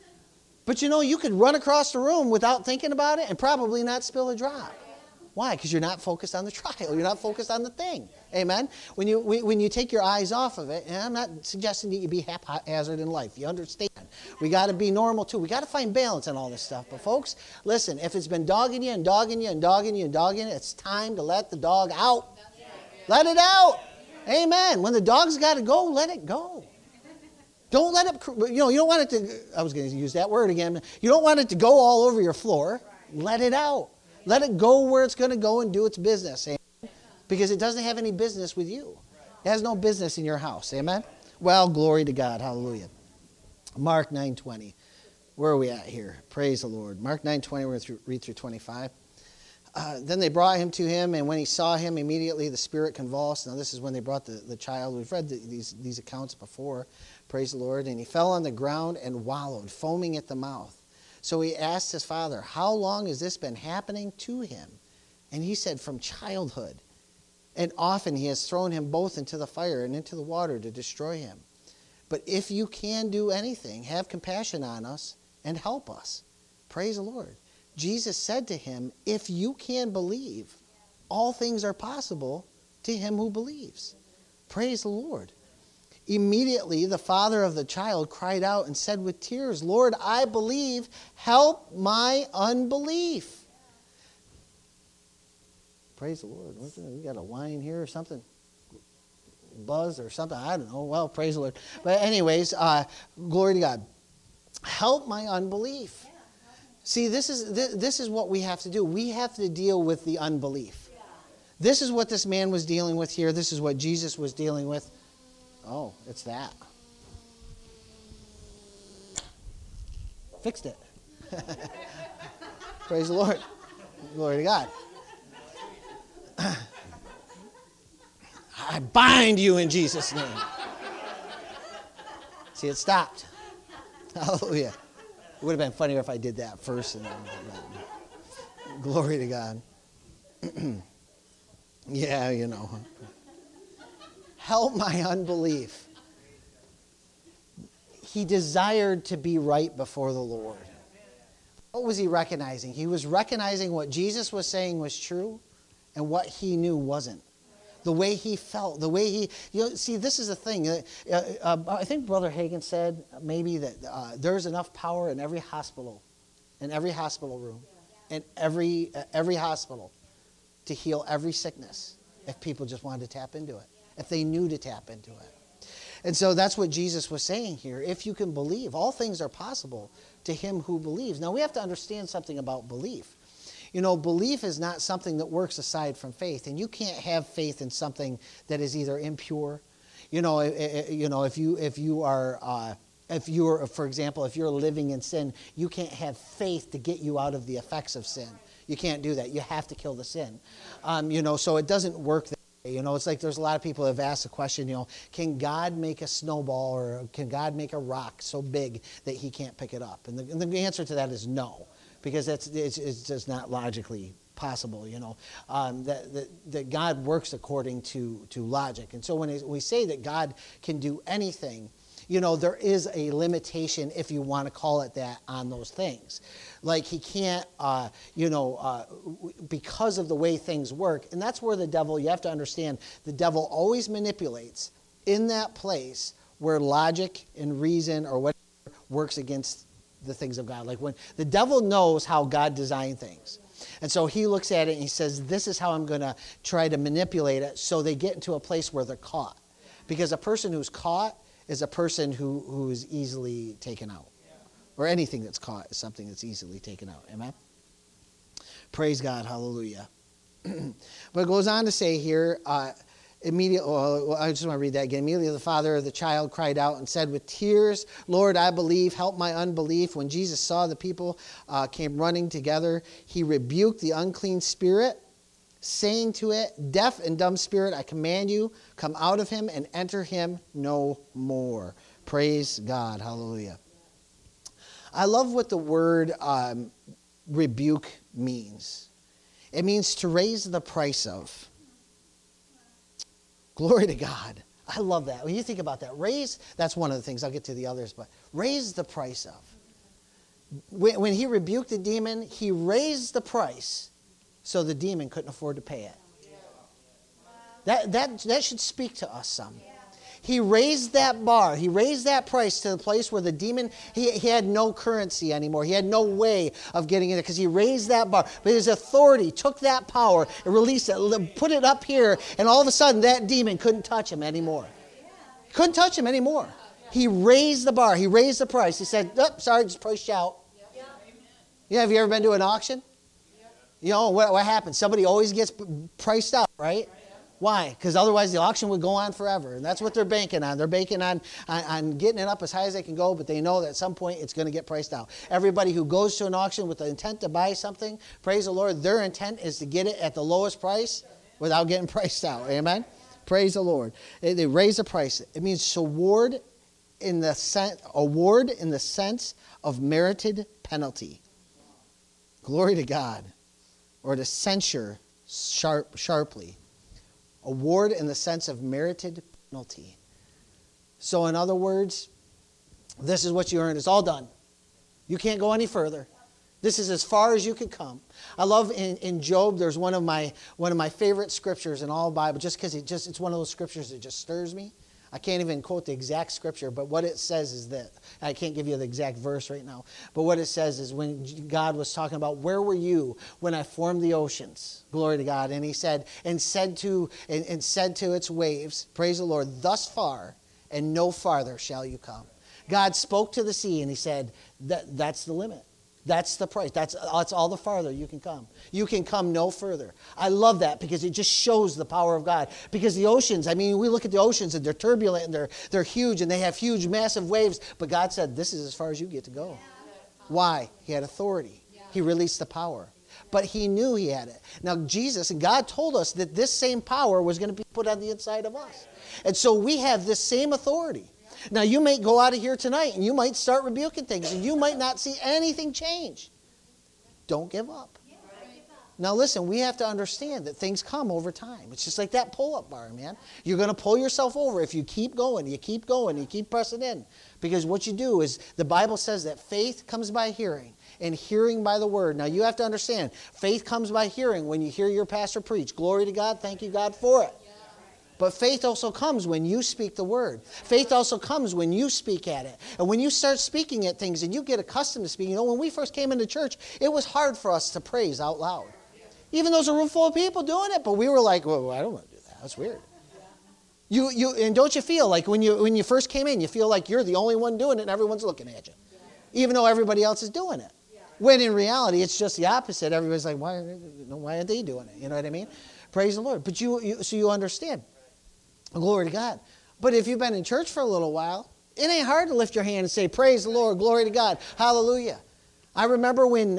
But you could run across the room without thinking about it and probably not spill a drop. Why? Because you're not focused on the trial. You're not focused on the thing. Amen? When you take your eyes off of it, and I'm not suggesting that you be haphazard in life. You understand. We got to be normal too. We got to find balance in all this stuff. But folks, listen, if it's been dogging you and dogging you and dogging you and dogging you, it's time to let the dog out. Let it out. Amen. When the dog's got to go, let it go. Don't let it, you don't want it to, I was going to use that word again. You don't want it to go all over your floor. Let it out. Let it go where it's going to go and do its business. Amen? Because it doesn't have any business with you. It has no business in your house. Amen? Well, glory to God. Hallelujah. Mark 9:20. Where are we at here? Praise the Lord. Mark 9:20, we're going to read through 25. Then they brought him to him, and when he saw him, immediately the spirit convulsed. Now this is when they brought the child. We've read these accounts before. Praise the Lord. And he fell on the ground and wallowed, foaming at the mouth. So he asked his father, how long has this been happening to him? And he said, from childhood. And often he has thrown him both into the fire and into the water to destroy him. But if you can do anything, have compassion on us and help us. Praise the Lord. Jesus said to him, if you can believe, all things are possible to him who believes. Praise the Lord. Immediately the father of the child cried out and said with tears, Lord, I believe, help my unbelief. Praise the Lord. We got a wine here or something? Buzz or something? I don't know. Well, praise the Lord. But anyways, glory to God. Help my unbelief. See, this is what we have to do. We have to deal with the unbelief. This is what this man was dealing with here. This is what Jesus was dealing with. Oh, it's that. Fixed it. Praise the Lord. Glory to God. I bind you in Jesus' name. See, it stopped. Hallelujah. It would have been funnier if I did that first. And then, glory to God. Yeah, you know. Help my unbelief. He desired to be right before the Lord. What was he recognizing? He was recognizing what Jesus was saying was true and what he knew wasn't. The way he felt, the way he, see, this is the thing. I think Brother Hagin said maybe that there's enough power in every hospital room, in every hospital to heal every sickness if people just wanted to tap into it, if they knew to tap into it. And so that's what Jesus was saying here. If you can believe, all things are possible to him who believes. Now we have to understand something about belief. Belief is not something that works aside from faith, and you can't have faith in something that is either impure. If you're living in sin, you can't have faith to get you out of the effects of sin. You can't do that. You have to kill the sin. So it doesn't work that way. It's like there's a lot of people that have asked the question, can God make a snowball or can God make a rock so big that he can't pick it up? And the answer to that is no. Because it's just not logically possible, that God works according to logic. And so when we say that God can do anything, there is a limitation, if you want to call it that, on those things. Like he can't, because of the way things work. And that's where the devil, you have to understand, the devil always manipulates in that place where logic and reason or whatever works against the things of God. Like when the devil knows how God designed things. And so he looks at it and he says, this is how I'm going to try to manipulate it so they get into a place where they're caught. Because a person who's caught is a person who is easily taken out. Or anything that's caught is something that's easily taken out. Amen? Praise God. Hallelujah. But it goes on to say here, immediately, I just want to read that again. Immediately the father of the child cried out and said with tears, Lord, I believe, help my unbelief. When Jesus saw the people came running together, he rebuked the unclean spirit, saying to it, deaf and dumb spirit, I command you, come out of him and enter him no more. Praise God. Hallelujah. I love what the word rebuke means. It means to raise the price of. Glory to God. I love that. When you think about that, that's one of the things. I'll get to the others, but raise the price of. When he rebuked the demon, he raised the price so the demon couldn't afford to pay it. That should speak to us some. He raised that bar. He raised that price to the place where the demon, he had no currency anymore. He had no way of getting in it because he raised that bar. But his authority took that power and released it, put it up here, and all of a sudden that demon couldn't touch him anymore. Couldn't touch him anymore. He raised the bar. He raised the price. He said, oh, sorry, just push out. Yeah, have you ever been to an auction? What happens? Somebody always gets priced out, right? Why? Because otherwise the auction would go on forever. And that's what they're banking on. They're banking on getting it up as high as they can go, but they know that at some point it's going to get priced out. Everybody who goes to an auction with the intent to buy something, praise the Lord, their intent is to get it at the lowest price without getting priced out. Amen? Praise the Lord. They raise the price. It means award in the sense of merited penalty. Glory to God. Or to censure sharply. Award in the sense of merited penalty. So in other words, this is what you earned. It's all done. You can't go any further. This is as far as you could come. I love in Job, there's one of my favorite scriptures in all the Bible, just because it's one of those scriptures that just stirs me. I can't even quote the exact scripture, but what it says is that, I can't give you the exact verse right now, but what it says is when God was talking about, where were you when I formed the oceans? Glory to God. And he said, and said to its waves, praise the Lord, thus far and no farther shall you come. God spoke to the sea and he said, that's the limit. That's the price. That's all the farther you can come. You can come no further. I love that because it just shows the power of God. Because the oceans, I mean, we look at the oceans and they're turbulent and they're huge and they have huge, massive waves. But God said, this is as far as you get to go. Why? He had authority. He released the power. But he knew he had it. Now, Jesus and God told us that this same power was going to be put on the inside of us. And so we have this same authority. Now, you may go out of here tonight and you might start rebuking things and you might not see anything change. Don't give up. Now, listen, we have to understand that things come over time. It's just like that pull-up bar, man. You're going to pull yourself over if you keep going, you keep pressing in. Because what you do is, the Bible says that faith comes by hearing and hearing by the word. Now, you have to understand, faith comes by hearing when you hear your pastor preach. Glory to God. Thank you, God, for it. But faith also comes when you speak the word. Faith also comes when you speak at it. And when you start speaking at things and you get accustomed to speaking. You know, when we first came into church, it was hard for us to praise out loud. Even though there's a room full of people doing it. But we were like, well, I don't want to do that. That's weird. And don't you feel like when you first came in, you feel like you're the only one doing it and everyone's looking at you. Even though everybody else is doing it. When in reality, it's just the opposite. Everybody's like, why aren't they doing it? You know what I mean? Praise the Lord. But so you understand. Glory to God. But if you've been in church for a little while, it ain't hard to lift your hand and say, praise the Lord, glory to God, hallelujah. I remember when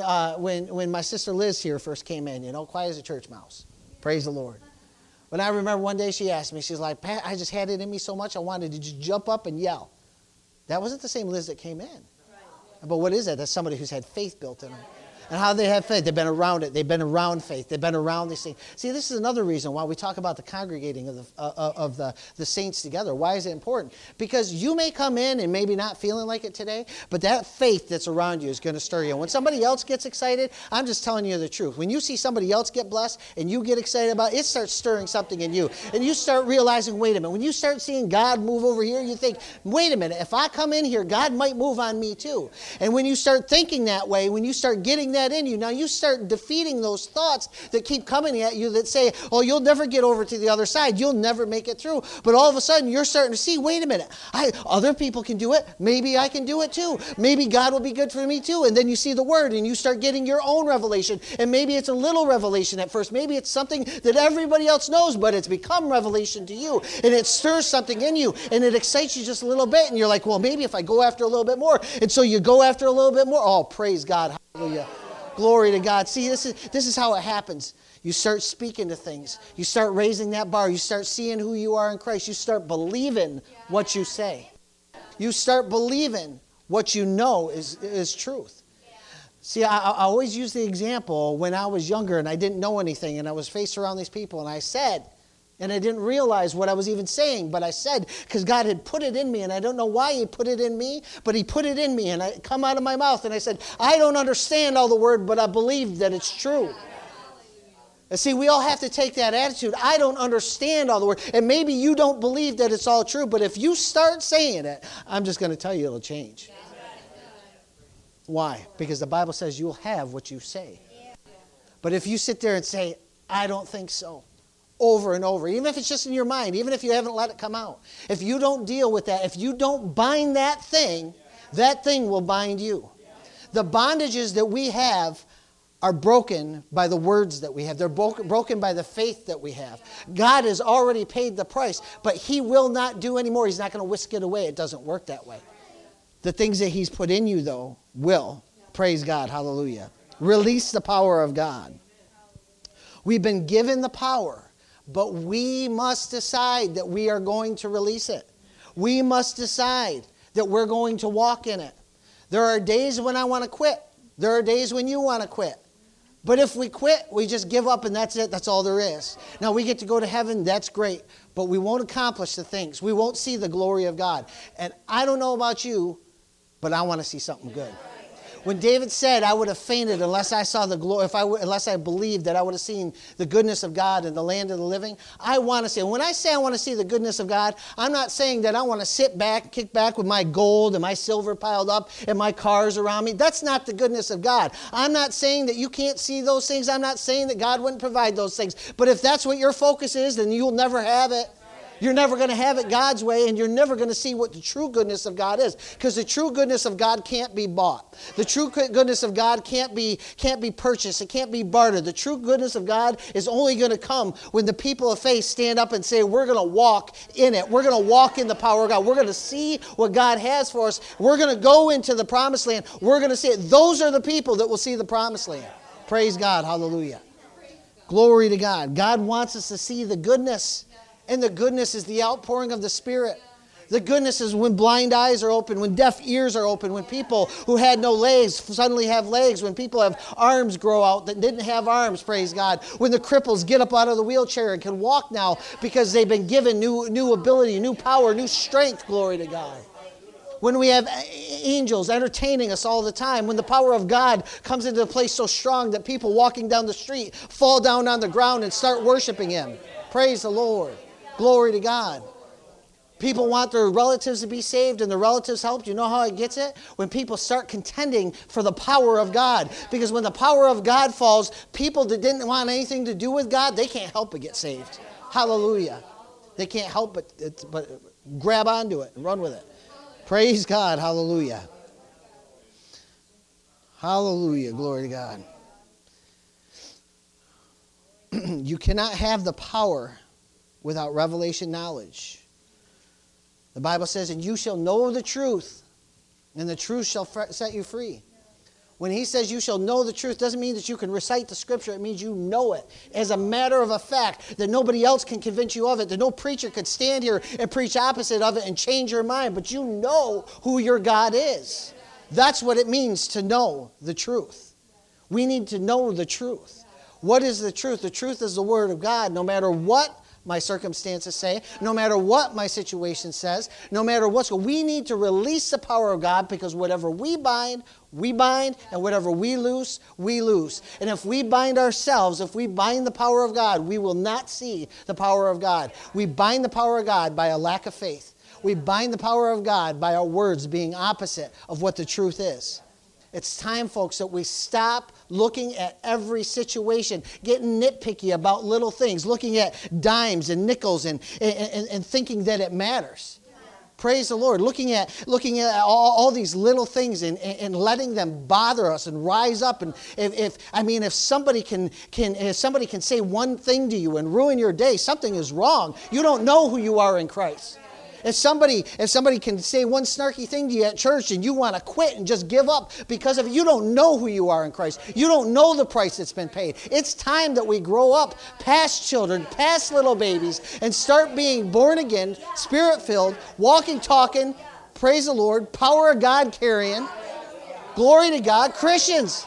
my sister Liz here first came in, quiet as a church mouse. Praise the Lord. But I remember one day she asked me, she's like, Pat, I just had it in me so much I wanted to just jump up and yell. That wasn't the same Liz that came in. But what is that? That's somebody who's had faith built in them. And how they have faith. They've been around it. They've been around faith. They've been around these things. See, this is another reason why we talk about the congregating of the saints together. Why is it important? Because you may come in and maybe not feeling like it today, but that faith that's around you is going to stir you. And when somebody else gets excited, I'm just telling you the truth. When you see somebody else get blessed and you get excited about it, it starts stirring something in you. And you start realizing, wait a minute, when you start seeing God move over here, you think, wait a minute, if I come in here, God might move on me too. And when you start thinking that way, when you start getting that in you, now you start defeating those thoughts that keep coming at you that say, oh, you'll never get over to the other side. You'll never make it through. But all of a sudden, you're starting to see, wait a minute, other people can do it. Maybe I can do it too. Maybe God will be good for me too. And then you see the word and you start getting your own revelation. And maybe it's a little revelation at first. Maybe it's something that everybody else knows, but it's become revelation to you. And it stirs something in you and it excites you just a little bit. And you're like, well, maybe if I go after a little bit more. And so you go after a little bit more. Oh, praise God. Hallelujah. Glory to God. See, this is how it happens. You start speaking to things. You start raising that bar. You start seeing who you are in Christ. You start believing what you say. You start believing what you know is truth. See, I always use the example when I was younger and I didn't know anything and I was faced around these people and I said, and I didn't realize what I was even saying, but I said, because God had put it in me, and I don't know why he put it in me, but he put it in me, and it come out of my mouth, and I said, I don't understand all the word, but I believe that it's true. And see, we all have to take that attitude. I don't understand all the word, and maybe you don't believe that it's all true, but if you start saying it, I'm just going to tell you it'll change. Why? Because the Bible says you'll have what you say. But if you sit there and say, I don't think so, over and over, even if it's just in your mind, even if you haven't let it come out. If you don't deal with that, if you don't bind that thing will bind you. The bondages that we have are broken by the words that we have. They're broken by the faith that we have. God has already paid the price, but he will not do anymore. He's not going to whisk it away. It doesn't work that way. The things that he's put in you, though, will. Praise God. Hallelujah. Release the power of God. We've been given the power, but we must decide that we are going to release it. We must decide that we're going to walk in it. There are days when I want to quit. There are days when you want to quit. But if we quit, we just give up and that's it. That's all there is. Now, we get to go to heaven. That's great. But we won't accomplish the things. We won't see the glory of God. And I don't know about you, but I want to see something good. When David said, I would have fainted unless I saw the glory, unless I believed that I would have seen the goodness of God in the land of the living, I want to see. And when I say I want to see the goodness of God, I'm not saying that I want to sit back, kick back with my gold and my silver piled up and my cars around me. That's not the goodness of God. I'm not saying that you can't see those things. I'm not saying that God wouldn't provide those things. But if that's what your focus is, then you'll never have it. You're never going to have it God's way, and you're never going to see what the true goodness of God is. Because the true goodness of God can't be bought. The true goodness of God can't be purchased. It can't be bartered. The true goodness of God is only going to come when the people of faith stand up and say, we're going to walk in it. We're going to walk in the power of God. We're going to see what God has for us. We're going to go into the promised land. We're going to see it. Those are the people that will see the promised land. Praise God. Hallelujah. Glory to God. God wants us to see the goodness. And the goodness is the outpouring of the Spirit. The goodness is when blind eyes are open, when deaf ears are open, when people who had no legs suddenly have legs, when people have arms grow out that didn't have arms, praise God. When the cripples get up out of the wheelchair and can walk now because they've been given new ability, new power, new strength, glory to God. When we have angels entertaining us all the time, when the power of God comes into a place so strong that people walking down the street fall down on the ground and start worshiping Him. Praise the Lord. Glory to God. People want their relatives to be saved and the relatives helped. You know how it gets it? When people start contending for the power of God. Because when the power of God falls, people that didn't want anything to do with God, they can't help but get saved. Hallelujah. They can't help but grab onto it and run with it. Praise God. Hallelujah. Hallelujah. Glory to God. You cannot have the power without revelation knowledge. The Bible says, and you shall know the truth, and the truth shall set you free. When he says you shall know the truth, doesn't mean that you can recite the scripture. It means you know it as a matter of a fact, that nobody else can convince you of it, that no preacher could stand here and preach opposite of it and change your mind, but you know who your God is. That's what it means to know the truth. We need to know the truth. What is the truth? The truth is the Word of God. No matter what my circumstances say, no matter what my situation says, no matter what's going on, we need to release the power of God, because whatever we bind, and whatever we loose, we loose. And if we bind ourselves, if we bind the power of God, we will not see the power of God. We bind the power of God by a lack of faith. We bind the power of God by our words being opposite of what the truth is. It's time, folks, that we stop looking at every situation, getting nitpicky about little things, looking at dimes and nickels and thinking that it matters. Praise the Lord. Looking at all these little things and letting them bother us and rise up. And if somebody can say one thing to you and ruin your day, something is wrong. You don't know who you are in Christ. If somebody can say one snarky thing to you at church and you want to quit and just give up because of it, you don't know who you are in Christ. You don't know the price that's been paid. It's time that we grow up past children, past little babies, and start being born again, Spirit-filled, walking, talking, praise the Lord, power of God carrying, glory to God, Christians.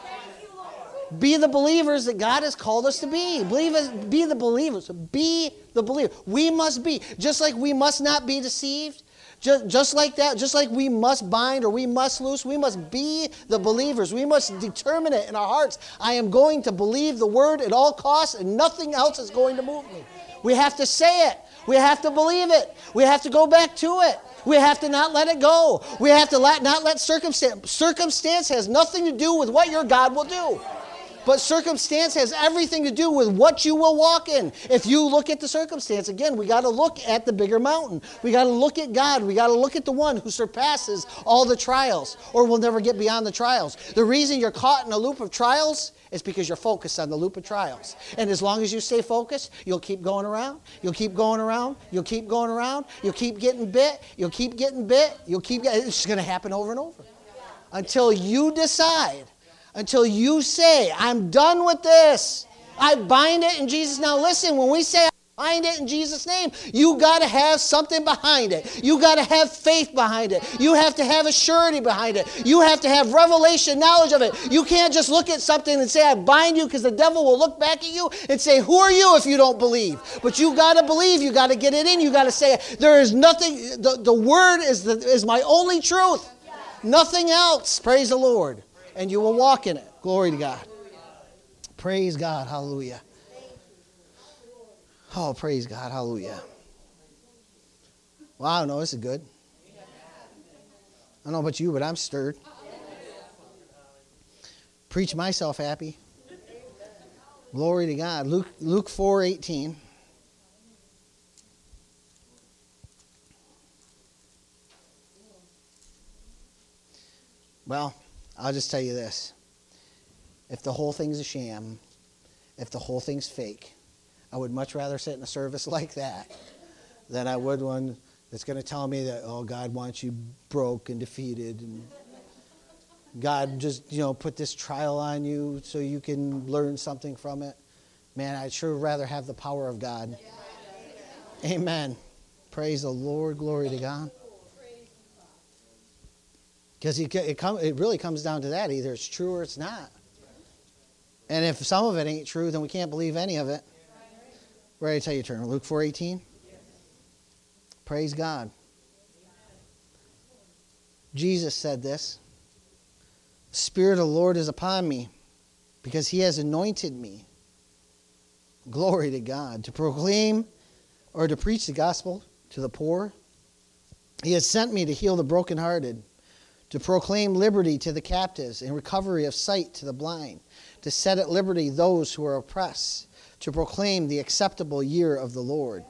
Be the believers that God has called us to be. Be the believers. Be the believer. We must be. Just like we must not be deceived. Just like that. Just like we must bind or we must loose. We must be the believers. We must determine it in our hearts. I am going to believe the word at all costs, and nothing else is going to move me. We have to say it. We have to believe it. We have to go back to it. We have to not let it go. We have to not let circumstance. Circumstance has nothing to do with what your God will do. But circumstance has everything to do with what you will walk in. If you look at the circumstance, again, we got to look at the bigger mountain. We got to look at God. We got to look at the one who surpasses all the trials, or we'll never get beyond the trials. The reason you're caught in a loop of trials It's because you're focused on the loop of trials. And as long as you stay focused, you'll keep going around. You'll keep going around. You'll keep going around. You'll keep getting bit. You'll keep getting bit. It's just going to happen over and over. Until you decide, until you say, I'm done with this. I bind it in Jesus. Now listen, when we say bind it in Jesus' name, you got to have something behind it. You got to have faith behind it. You have to have a surety behind it. You have to have revelation knowledge of it. You can't just look at something and say, I bind you, because the devil will look back at you and say, who are you if you don't believe? But you got to believe. You got to get it in. You got to say, there is nothing. The word is my only truth. Nothing else. Praise the Lord. And you will walk in it. Glory to God. Praise God. Hallelujah. Oh, praise God. Hallelujah. Well, I don't know. This is good. I don't know about you, but I'm stirred. Preach myself happy. Glory to God. Luke 4:18. Well, I'll just tell you this. If the whole thing's a sham, if the whole thing's fake, I would much rather sit in a service like that than I would one that's going to tell me that, oh, God wants you broke and defeated, and God just, put this trial on you so you can learn something from it. Man, I'd sure rather have the power of God. Amen. Praise the Lord. Glory to God. Because it really comes down to that. Either it's true or it's not. And if some of it ain't true, then we can't believe any of it. Ready to tell you, turn. Luke 4:18. Praise God. Jesus said this. The Spirit of the Lord is upon me, because he has anointed me. Glory to God. To proclaim or to preach the gospel to the poor. He has sent me to heal the brokenhearted, to proclaim liberty to the captives and recovery of sight to the blind, to set at liberty those who are oppressed, to proclaim the acceptable year of the Lord.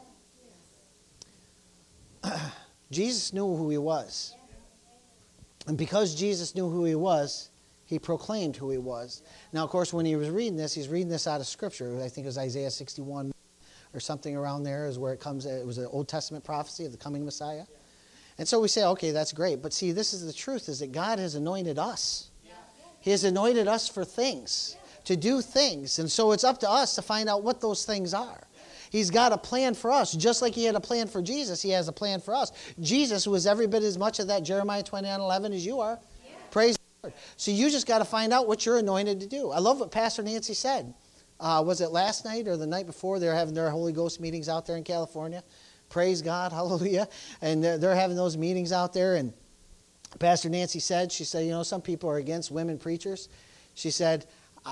Jesus knew who he was. And because Jesus knew who he was, he proclaimed who he was. Now, of course, when he was reading this, he's reading this out of Scripture. I think it was Isaiah 61 or something around there is where it comes. It was an Old Testament prophecy of the coming Messiah. And so we say, okay, that's great. But see, this is the truth, is that God has anointed us. He has anointed us for things, to do things. And so it's up to us to find out what those things are. He's got a plan for us. Just like he had a plan for Jesus, he has a plan for us. Jesus was every bit as much of that Jeremiah 29:11 as you are. Yeah. Praise the Lord. So you just got to find out what you're anointed to do. I love what Pastor Nancy said. Was it last night or the night before? They were having their Holy Ghost meetings out there in California. Praise God, hallelujah. And they're having those meetings out there. And Pastor Nancy said, some people are against women preachers. She said,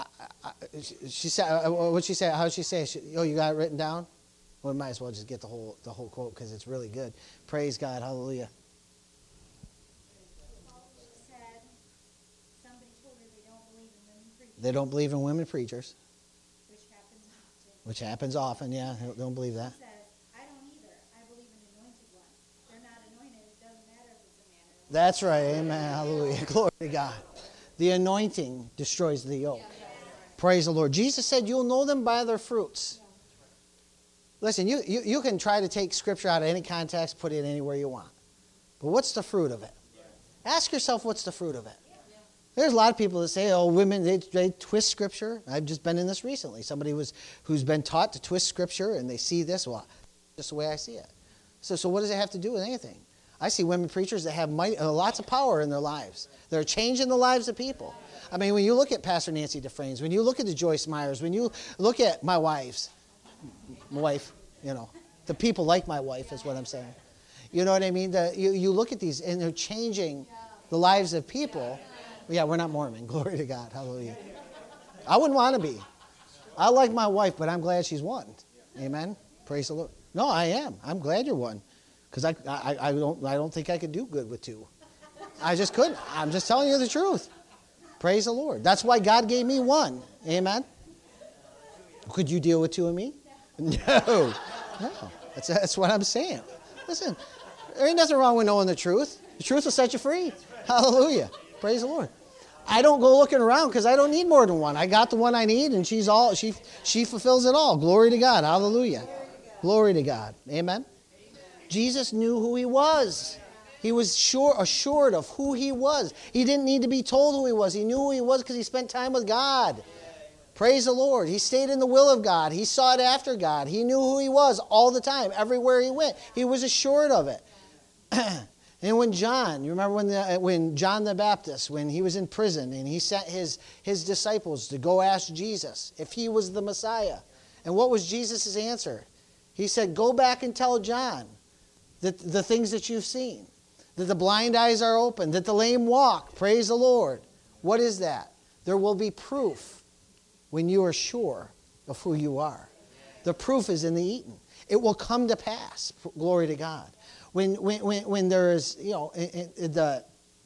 what'd she say? How did she say? You got it written down? Well, we might as well just get the whole quote, because it's really good. Praise God, hallelujah. Said, somebody told her they don't believe in women preachers. They don't believe in women preachers. Which happens often. Yeah. They don't believe that. That's right. Amen. Hallelujah. Glory to God. The anointing destroys the yoke. Praise the Lord. Jesus said, you'll know them by their fruits. Listen, you can try to take Scripture out of any context, put it anywhere you want. But what's the fruit of it? Ask yourself, what's the fruit of it? There's a lot of people that say, oh, women, they twist Scripture. I've just been in this recently. Somebody who's been taught to twist Scripture, and they see this. Well, just the way I see it. So what does it have to do with anything? I see women preachers that have lots of power in their lives. They're changing the lives of people. I mean, when you look at Pastor Nancy Dufresne's, when you look at the Joyce Myers, when you look at my wife, the people like my wife is what I'm saying. You know what I mean? You look at these, and they're changing the lives of people. Yeah, we're not Mormon. Glory to God. Hallelujah. I wouldn't want to be. I like my wife, but I'm glad she's one. Amen. Praise the Lord. No, I am. I'm glad you're one. Because I don't think I could do good with two. I just couldn't. I'm just telling you the truth. Praise the Lord. That's why God gave me one. Amen. Could you deal with two of me? No. That's what I'm saying. Listen, there ain't nothing wrong with knowing the truth. The truth will set you free. Hallelujah. Praise the Lord. I don't go looking around because I don't need more than one. I got the one I need, and she fulfills it all. Glory to God. Hallelujah. Glory to God. Amen. Jesus knew who he was. He was assured of who he was. He didn't need to be told who he was. He knew who he was because he spent time with God. Praise the Lord. He stayed in the will of God. He sought after God. He knew who he was all the time. Everywhere he went, he was assured of it. And when John, you remember when John the Baptist, when he was in prison and he sent his disciples to go ask Jesus if he was the Messiah. And what was Jesus' answer? He said, go back and tell John that the things that you've seen. That the blind eyes are open, that the lame walk. Praise the Lord. What is that? There will be proof when you are sure of who you are. The proof is in the eating. It will come to pass. Glory to God. When there is, and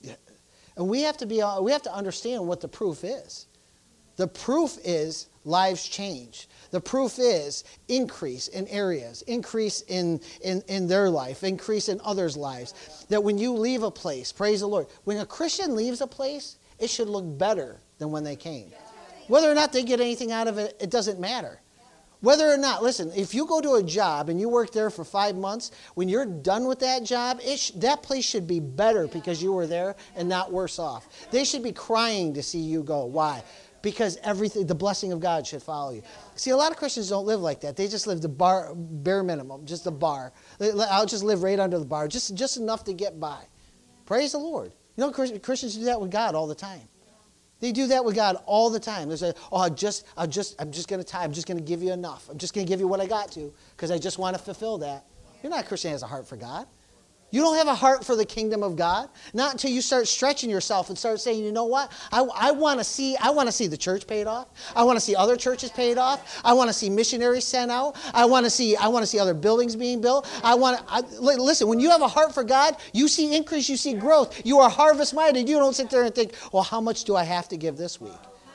we have to understand what the proof is. The proof is lives change. The proof is increase in areas, increase in their life, increase in others' lives. That when you leave a place, praise the Lord, when a Christian leaves a place, it should look better than when they came. Whether or not they get anything out of it, it doesn't matter. Whether or not, listen, if you go to a job and you work there for 5 months, when you're done with that job, that place should be better because you were there and not worse off. They should be crying to see you go. Why? Because the blessing of God should follow you. See, a lot of Christians don't live like that. They just live the bare minimum, just the bar. I'll just live right under the bar, just enough to get by. Praise the Lord. Christians do that with God all the time. They do that with God all the time. They say, I'm just going to tithe. I'm just going to give you enough. I'm just going to give you what I got to because I just want to fulfill that. You're not a Christian that has a heart for God. You don't have a heart for the kingdom of God. Not until you start stretching yourself and start saying, you know what? I want to see the church paid off. I want to see other churches paid off. I want to see missionaries sent out. I want to see other buildings being built. Listen, when you have a heart for God, you see increase, you see growth. You are harvest minded. You don't sit there and think, well, how much do I have to give this week?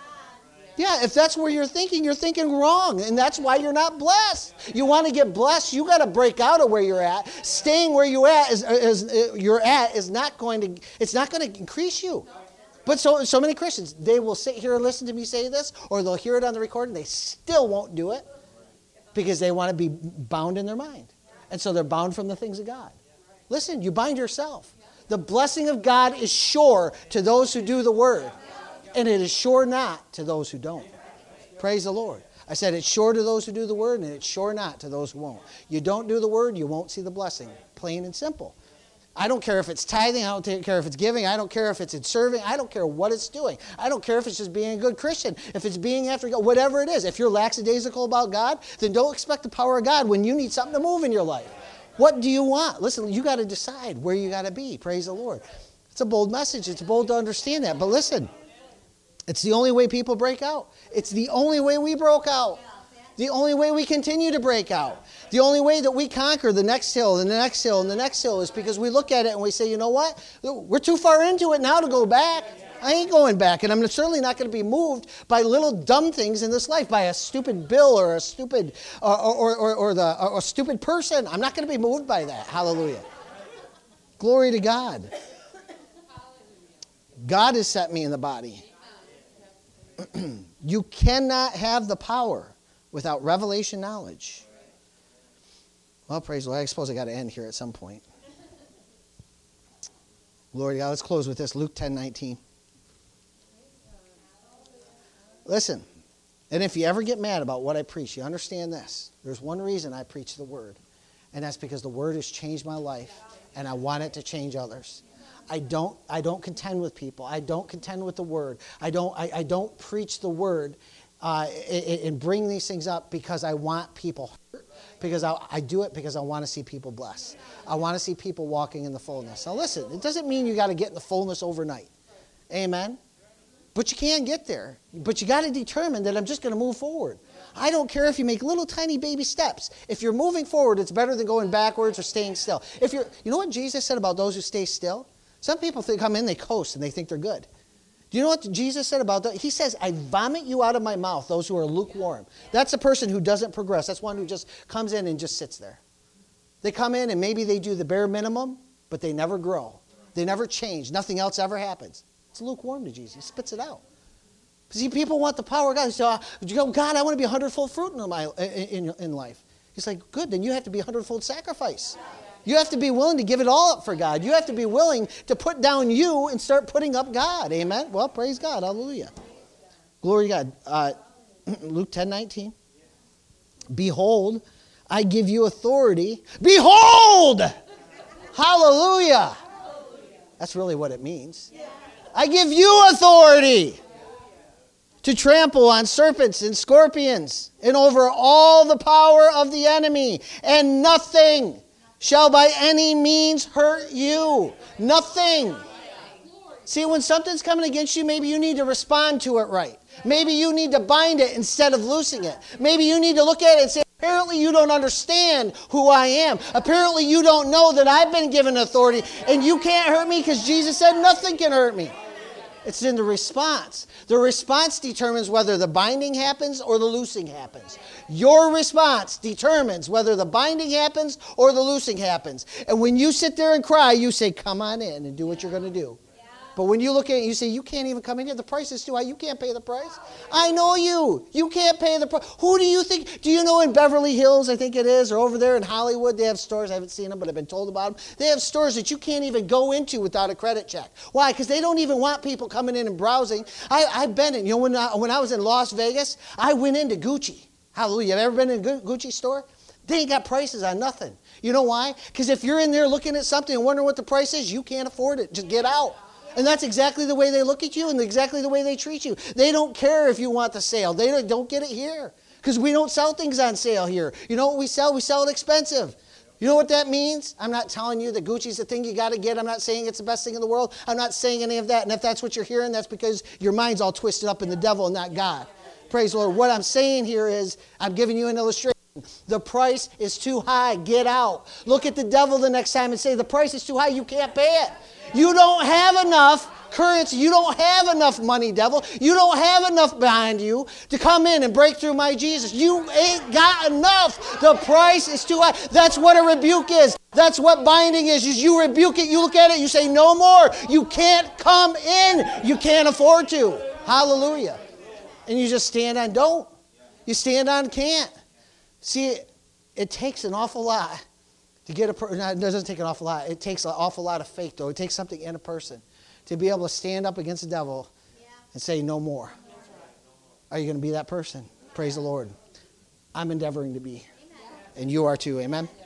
Yeah, if that's where you're thinking wrong, and that's why you're not blessed. You want to get blessed, you got to break out of where you're at. Staying where you're at is not going to increase you. But so many Christians, they will sit here and listen to me say this, or they'll hear it on the recording, they still won't do it because they want to be bound in their mind. And so they're bound from the things of God. Listen, you bind yourself. The blessing of God is sure to those who do the word. And it is sure not to those who don't. Praise the Lord. I said it's sure to those who do the word, and it's sure not to those who won't. You don't do the word, you won't see the blessing. Plain and simple. I don't care if it's tithing. I don't care if it's giving. I don't care if it's in serving. I don't care what it's doing. I don't care if it's just being a good Christian. If it's being after God, whatever it is. If you're lackadaisical about God, then don't expect the power of God when you need something to move in your life. What do you want? Listen, you got to decide where you got to be. Praise the Lord. It's a bold message. It's bold to understand that. But listen. It's the only way people break out. It's the only way we broke out. The only way we continue to break out. The only way that we conquer the next hill and the next hill and the next hill is because we look at it and we say, you know what? We're too far into it now to go back. I ain't going back. And I'm certainly not going to be moved by little dumb things in this life, by a stupid bill or a stupid or a stupid person. I'm not going to be moved by that. Hallelujah. Glory to God. God has set me in the body. You cannot have the power without revelation knowledge. Well, praise the Lord. I suppose I got to end here at some point. Glory to God. Let's close with this. Luke 10:19. Listen, and if you ever get mad about what I preach, you understand this. There's one reason I preach the word, and that's because the word has changed my life, and I want it to change others. I don't contend with people. I don't contend with the word. I don't preach the word and bring these things up because I want people hurt. Because I do it because I want to see people blessed. I want to see people walking in the fullness. Now listen, it doesn't mean you got to get in the fullness overnight. Amen? But you can get there. But you got to determine that I'm just going to move forward. I don't care if you make little tiny baby steps. If you're moving forward, it's better than going backwards or staying still. You know what Jesus said about those who stay still? Some people come in, they coast, and they think they're good. Do you know what Jesus said about that? He says, I vomit you out of my mouth, those who are lukewarm. That's a person who doesn't progress. That's one who just comes in and just sits there. They come in and maybe they do the bare minimum, but they never grow. They never change. Nothing else ever happens. It's lukewarm to Jesus. He spits it out. See, people want the power of God. They say, God, I want to be 100-fold fruit in life. He's like, good, then you have to be 100-fold sacrifice. You have to be willing to give it all up for God. You have to be willing to put down you and start putting up God. Amen? Well, praise God. Hallelujah. Glory to God. Luke 10:19. Behold, I give you authority. Behold! Hallelujah. That's really what it means. I give you authority to trample on serpents and scorpions and over all the power of the enemy, and nothing shall by any means hurt you. Nothing. See, when something's coming against you, maybe you need to respond to it right. Maybe you need to bind it instead of loosing it. Maybe you need to look at it and say, apparently you don't understand who I am. Apparently you don't know that I've been given authority and you can't hurt me because Jesus said nothing can hurt me. It's in the response. The response determines whether the binding happens or the loosing happens. Your response determines whether the binding happens or the loosing happens. And when you sit there and cry, you say, come on in and do what you're going to do. But when you look at it, you say, you can't even come in here. The price is too high. You can't pay the price. I know you. You can't pay the price. Who do you think? Do you know in Beverly Hills, I think it is, or over there in Hollywood, they have stores. I haven't seen them, but I've been told about them. They have stores that you can't even go into without a credit check. Why? Because they don't even want people coming in and browsing. I've been in, when I was in Las Vegas, I went into Gucci. Hallelujah. Have you ever been in a Gucci store? They ain't got prices on nothing. You know why? Because if you're in there looking at something and wondering what the price is, you can't afford it. Just get out. And that's exactly the way they look at you and exactly the way they treat you. They don't care if you want the sale. They don't get it here because we don't sell things on sale here. You know what we sell? We sell it expensive. You know what that means? I'm not telling you that Gucci's the thing you got to get. I'm not saying it's the best thing in the world. I'm not saying any of that. And if that's what you're hearing, that's because your mind's all twisted up in the devil and not God. Praise the Lord. What I'm saying here is I'm giving you an illustration. The price is too high. Get out. Look at the devil the next time and say, the price is too high. You can't pay it. You don't have enough currency. You don't have enough money, devil. You don't have enough behind you to come in and break through my Jesus. You ain't got enough. The price is too high. That's what a rebuke is. That's what binding is you rebuke it. You look at it. You say, no more. You can't come in. You can't afford to. Hallelujah. And you just stand on don't. You stand on can't. See, it takes an awful lot to get a person. It doesn't take an awful lot. It takes an awful lot of faith, though. It takes something in a person to be able to stand up against the devil and say, no more. Are you going to be that person? Praise the Lord. I'm endeavoring to be. And you are too. Amen.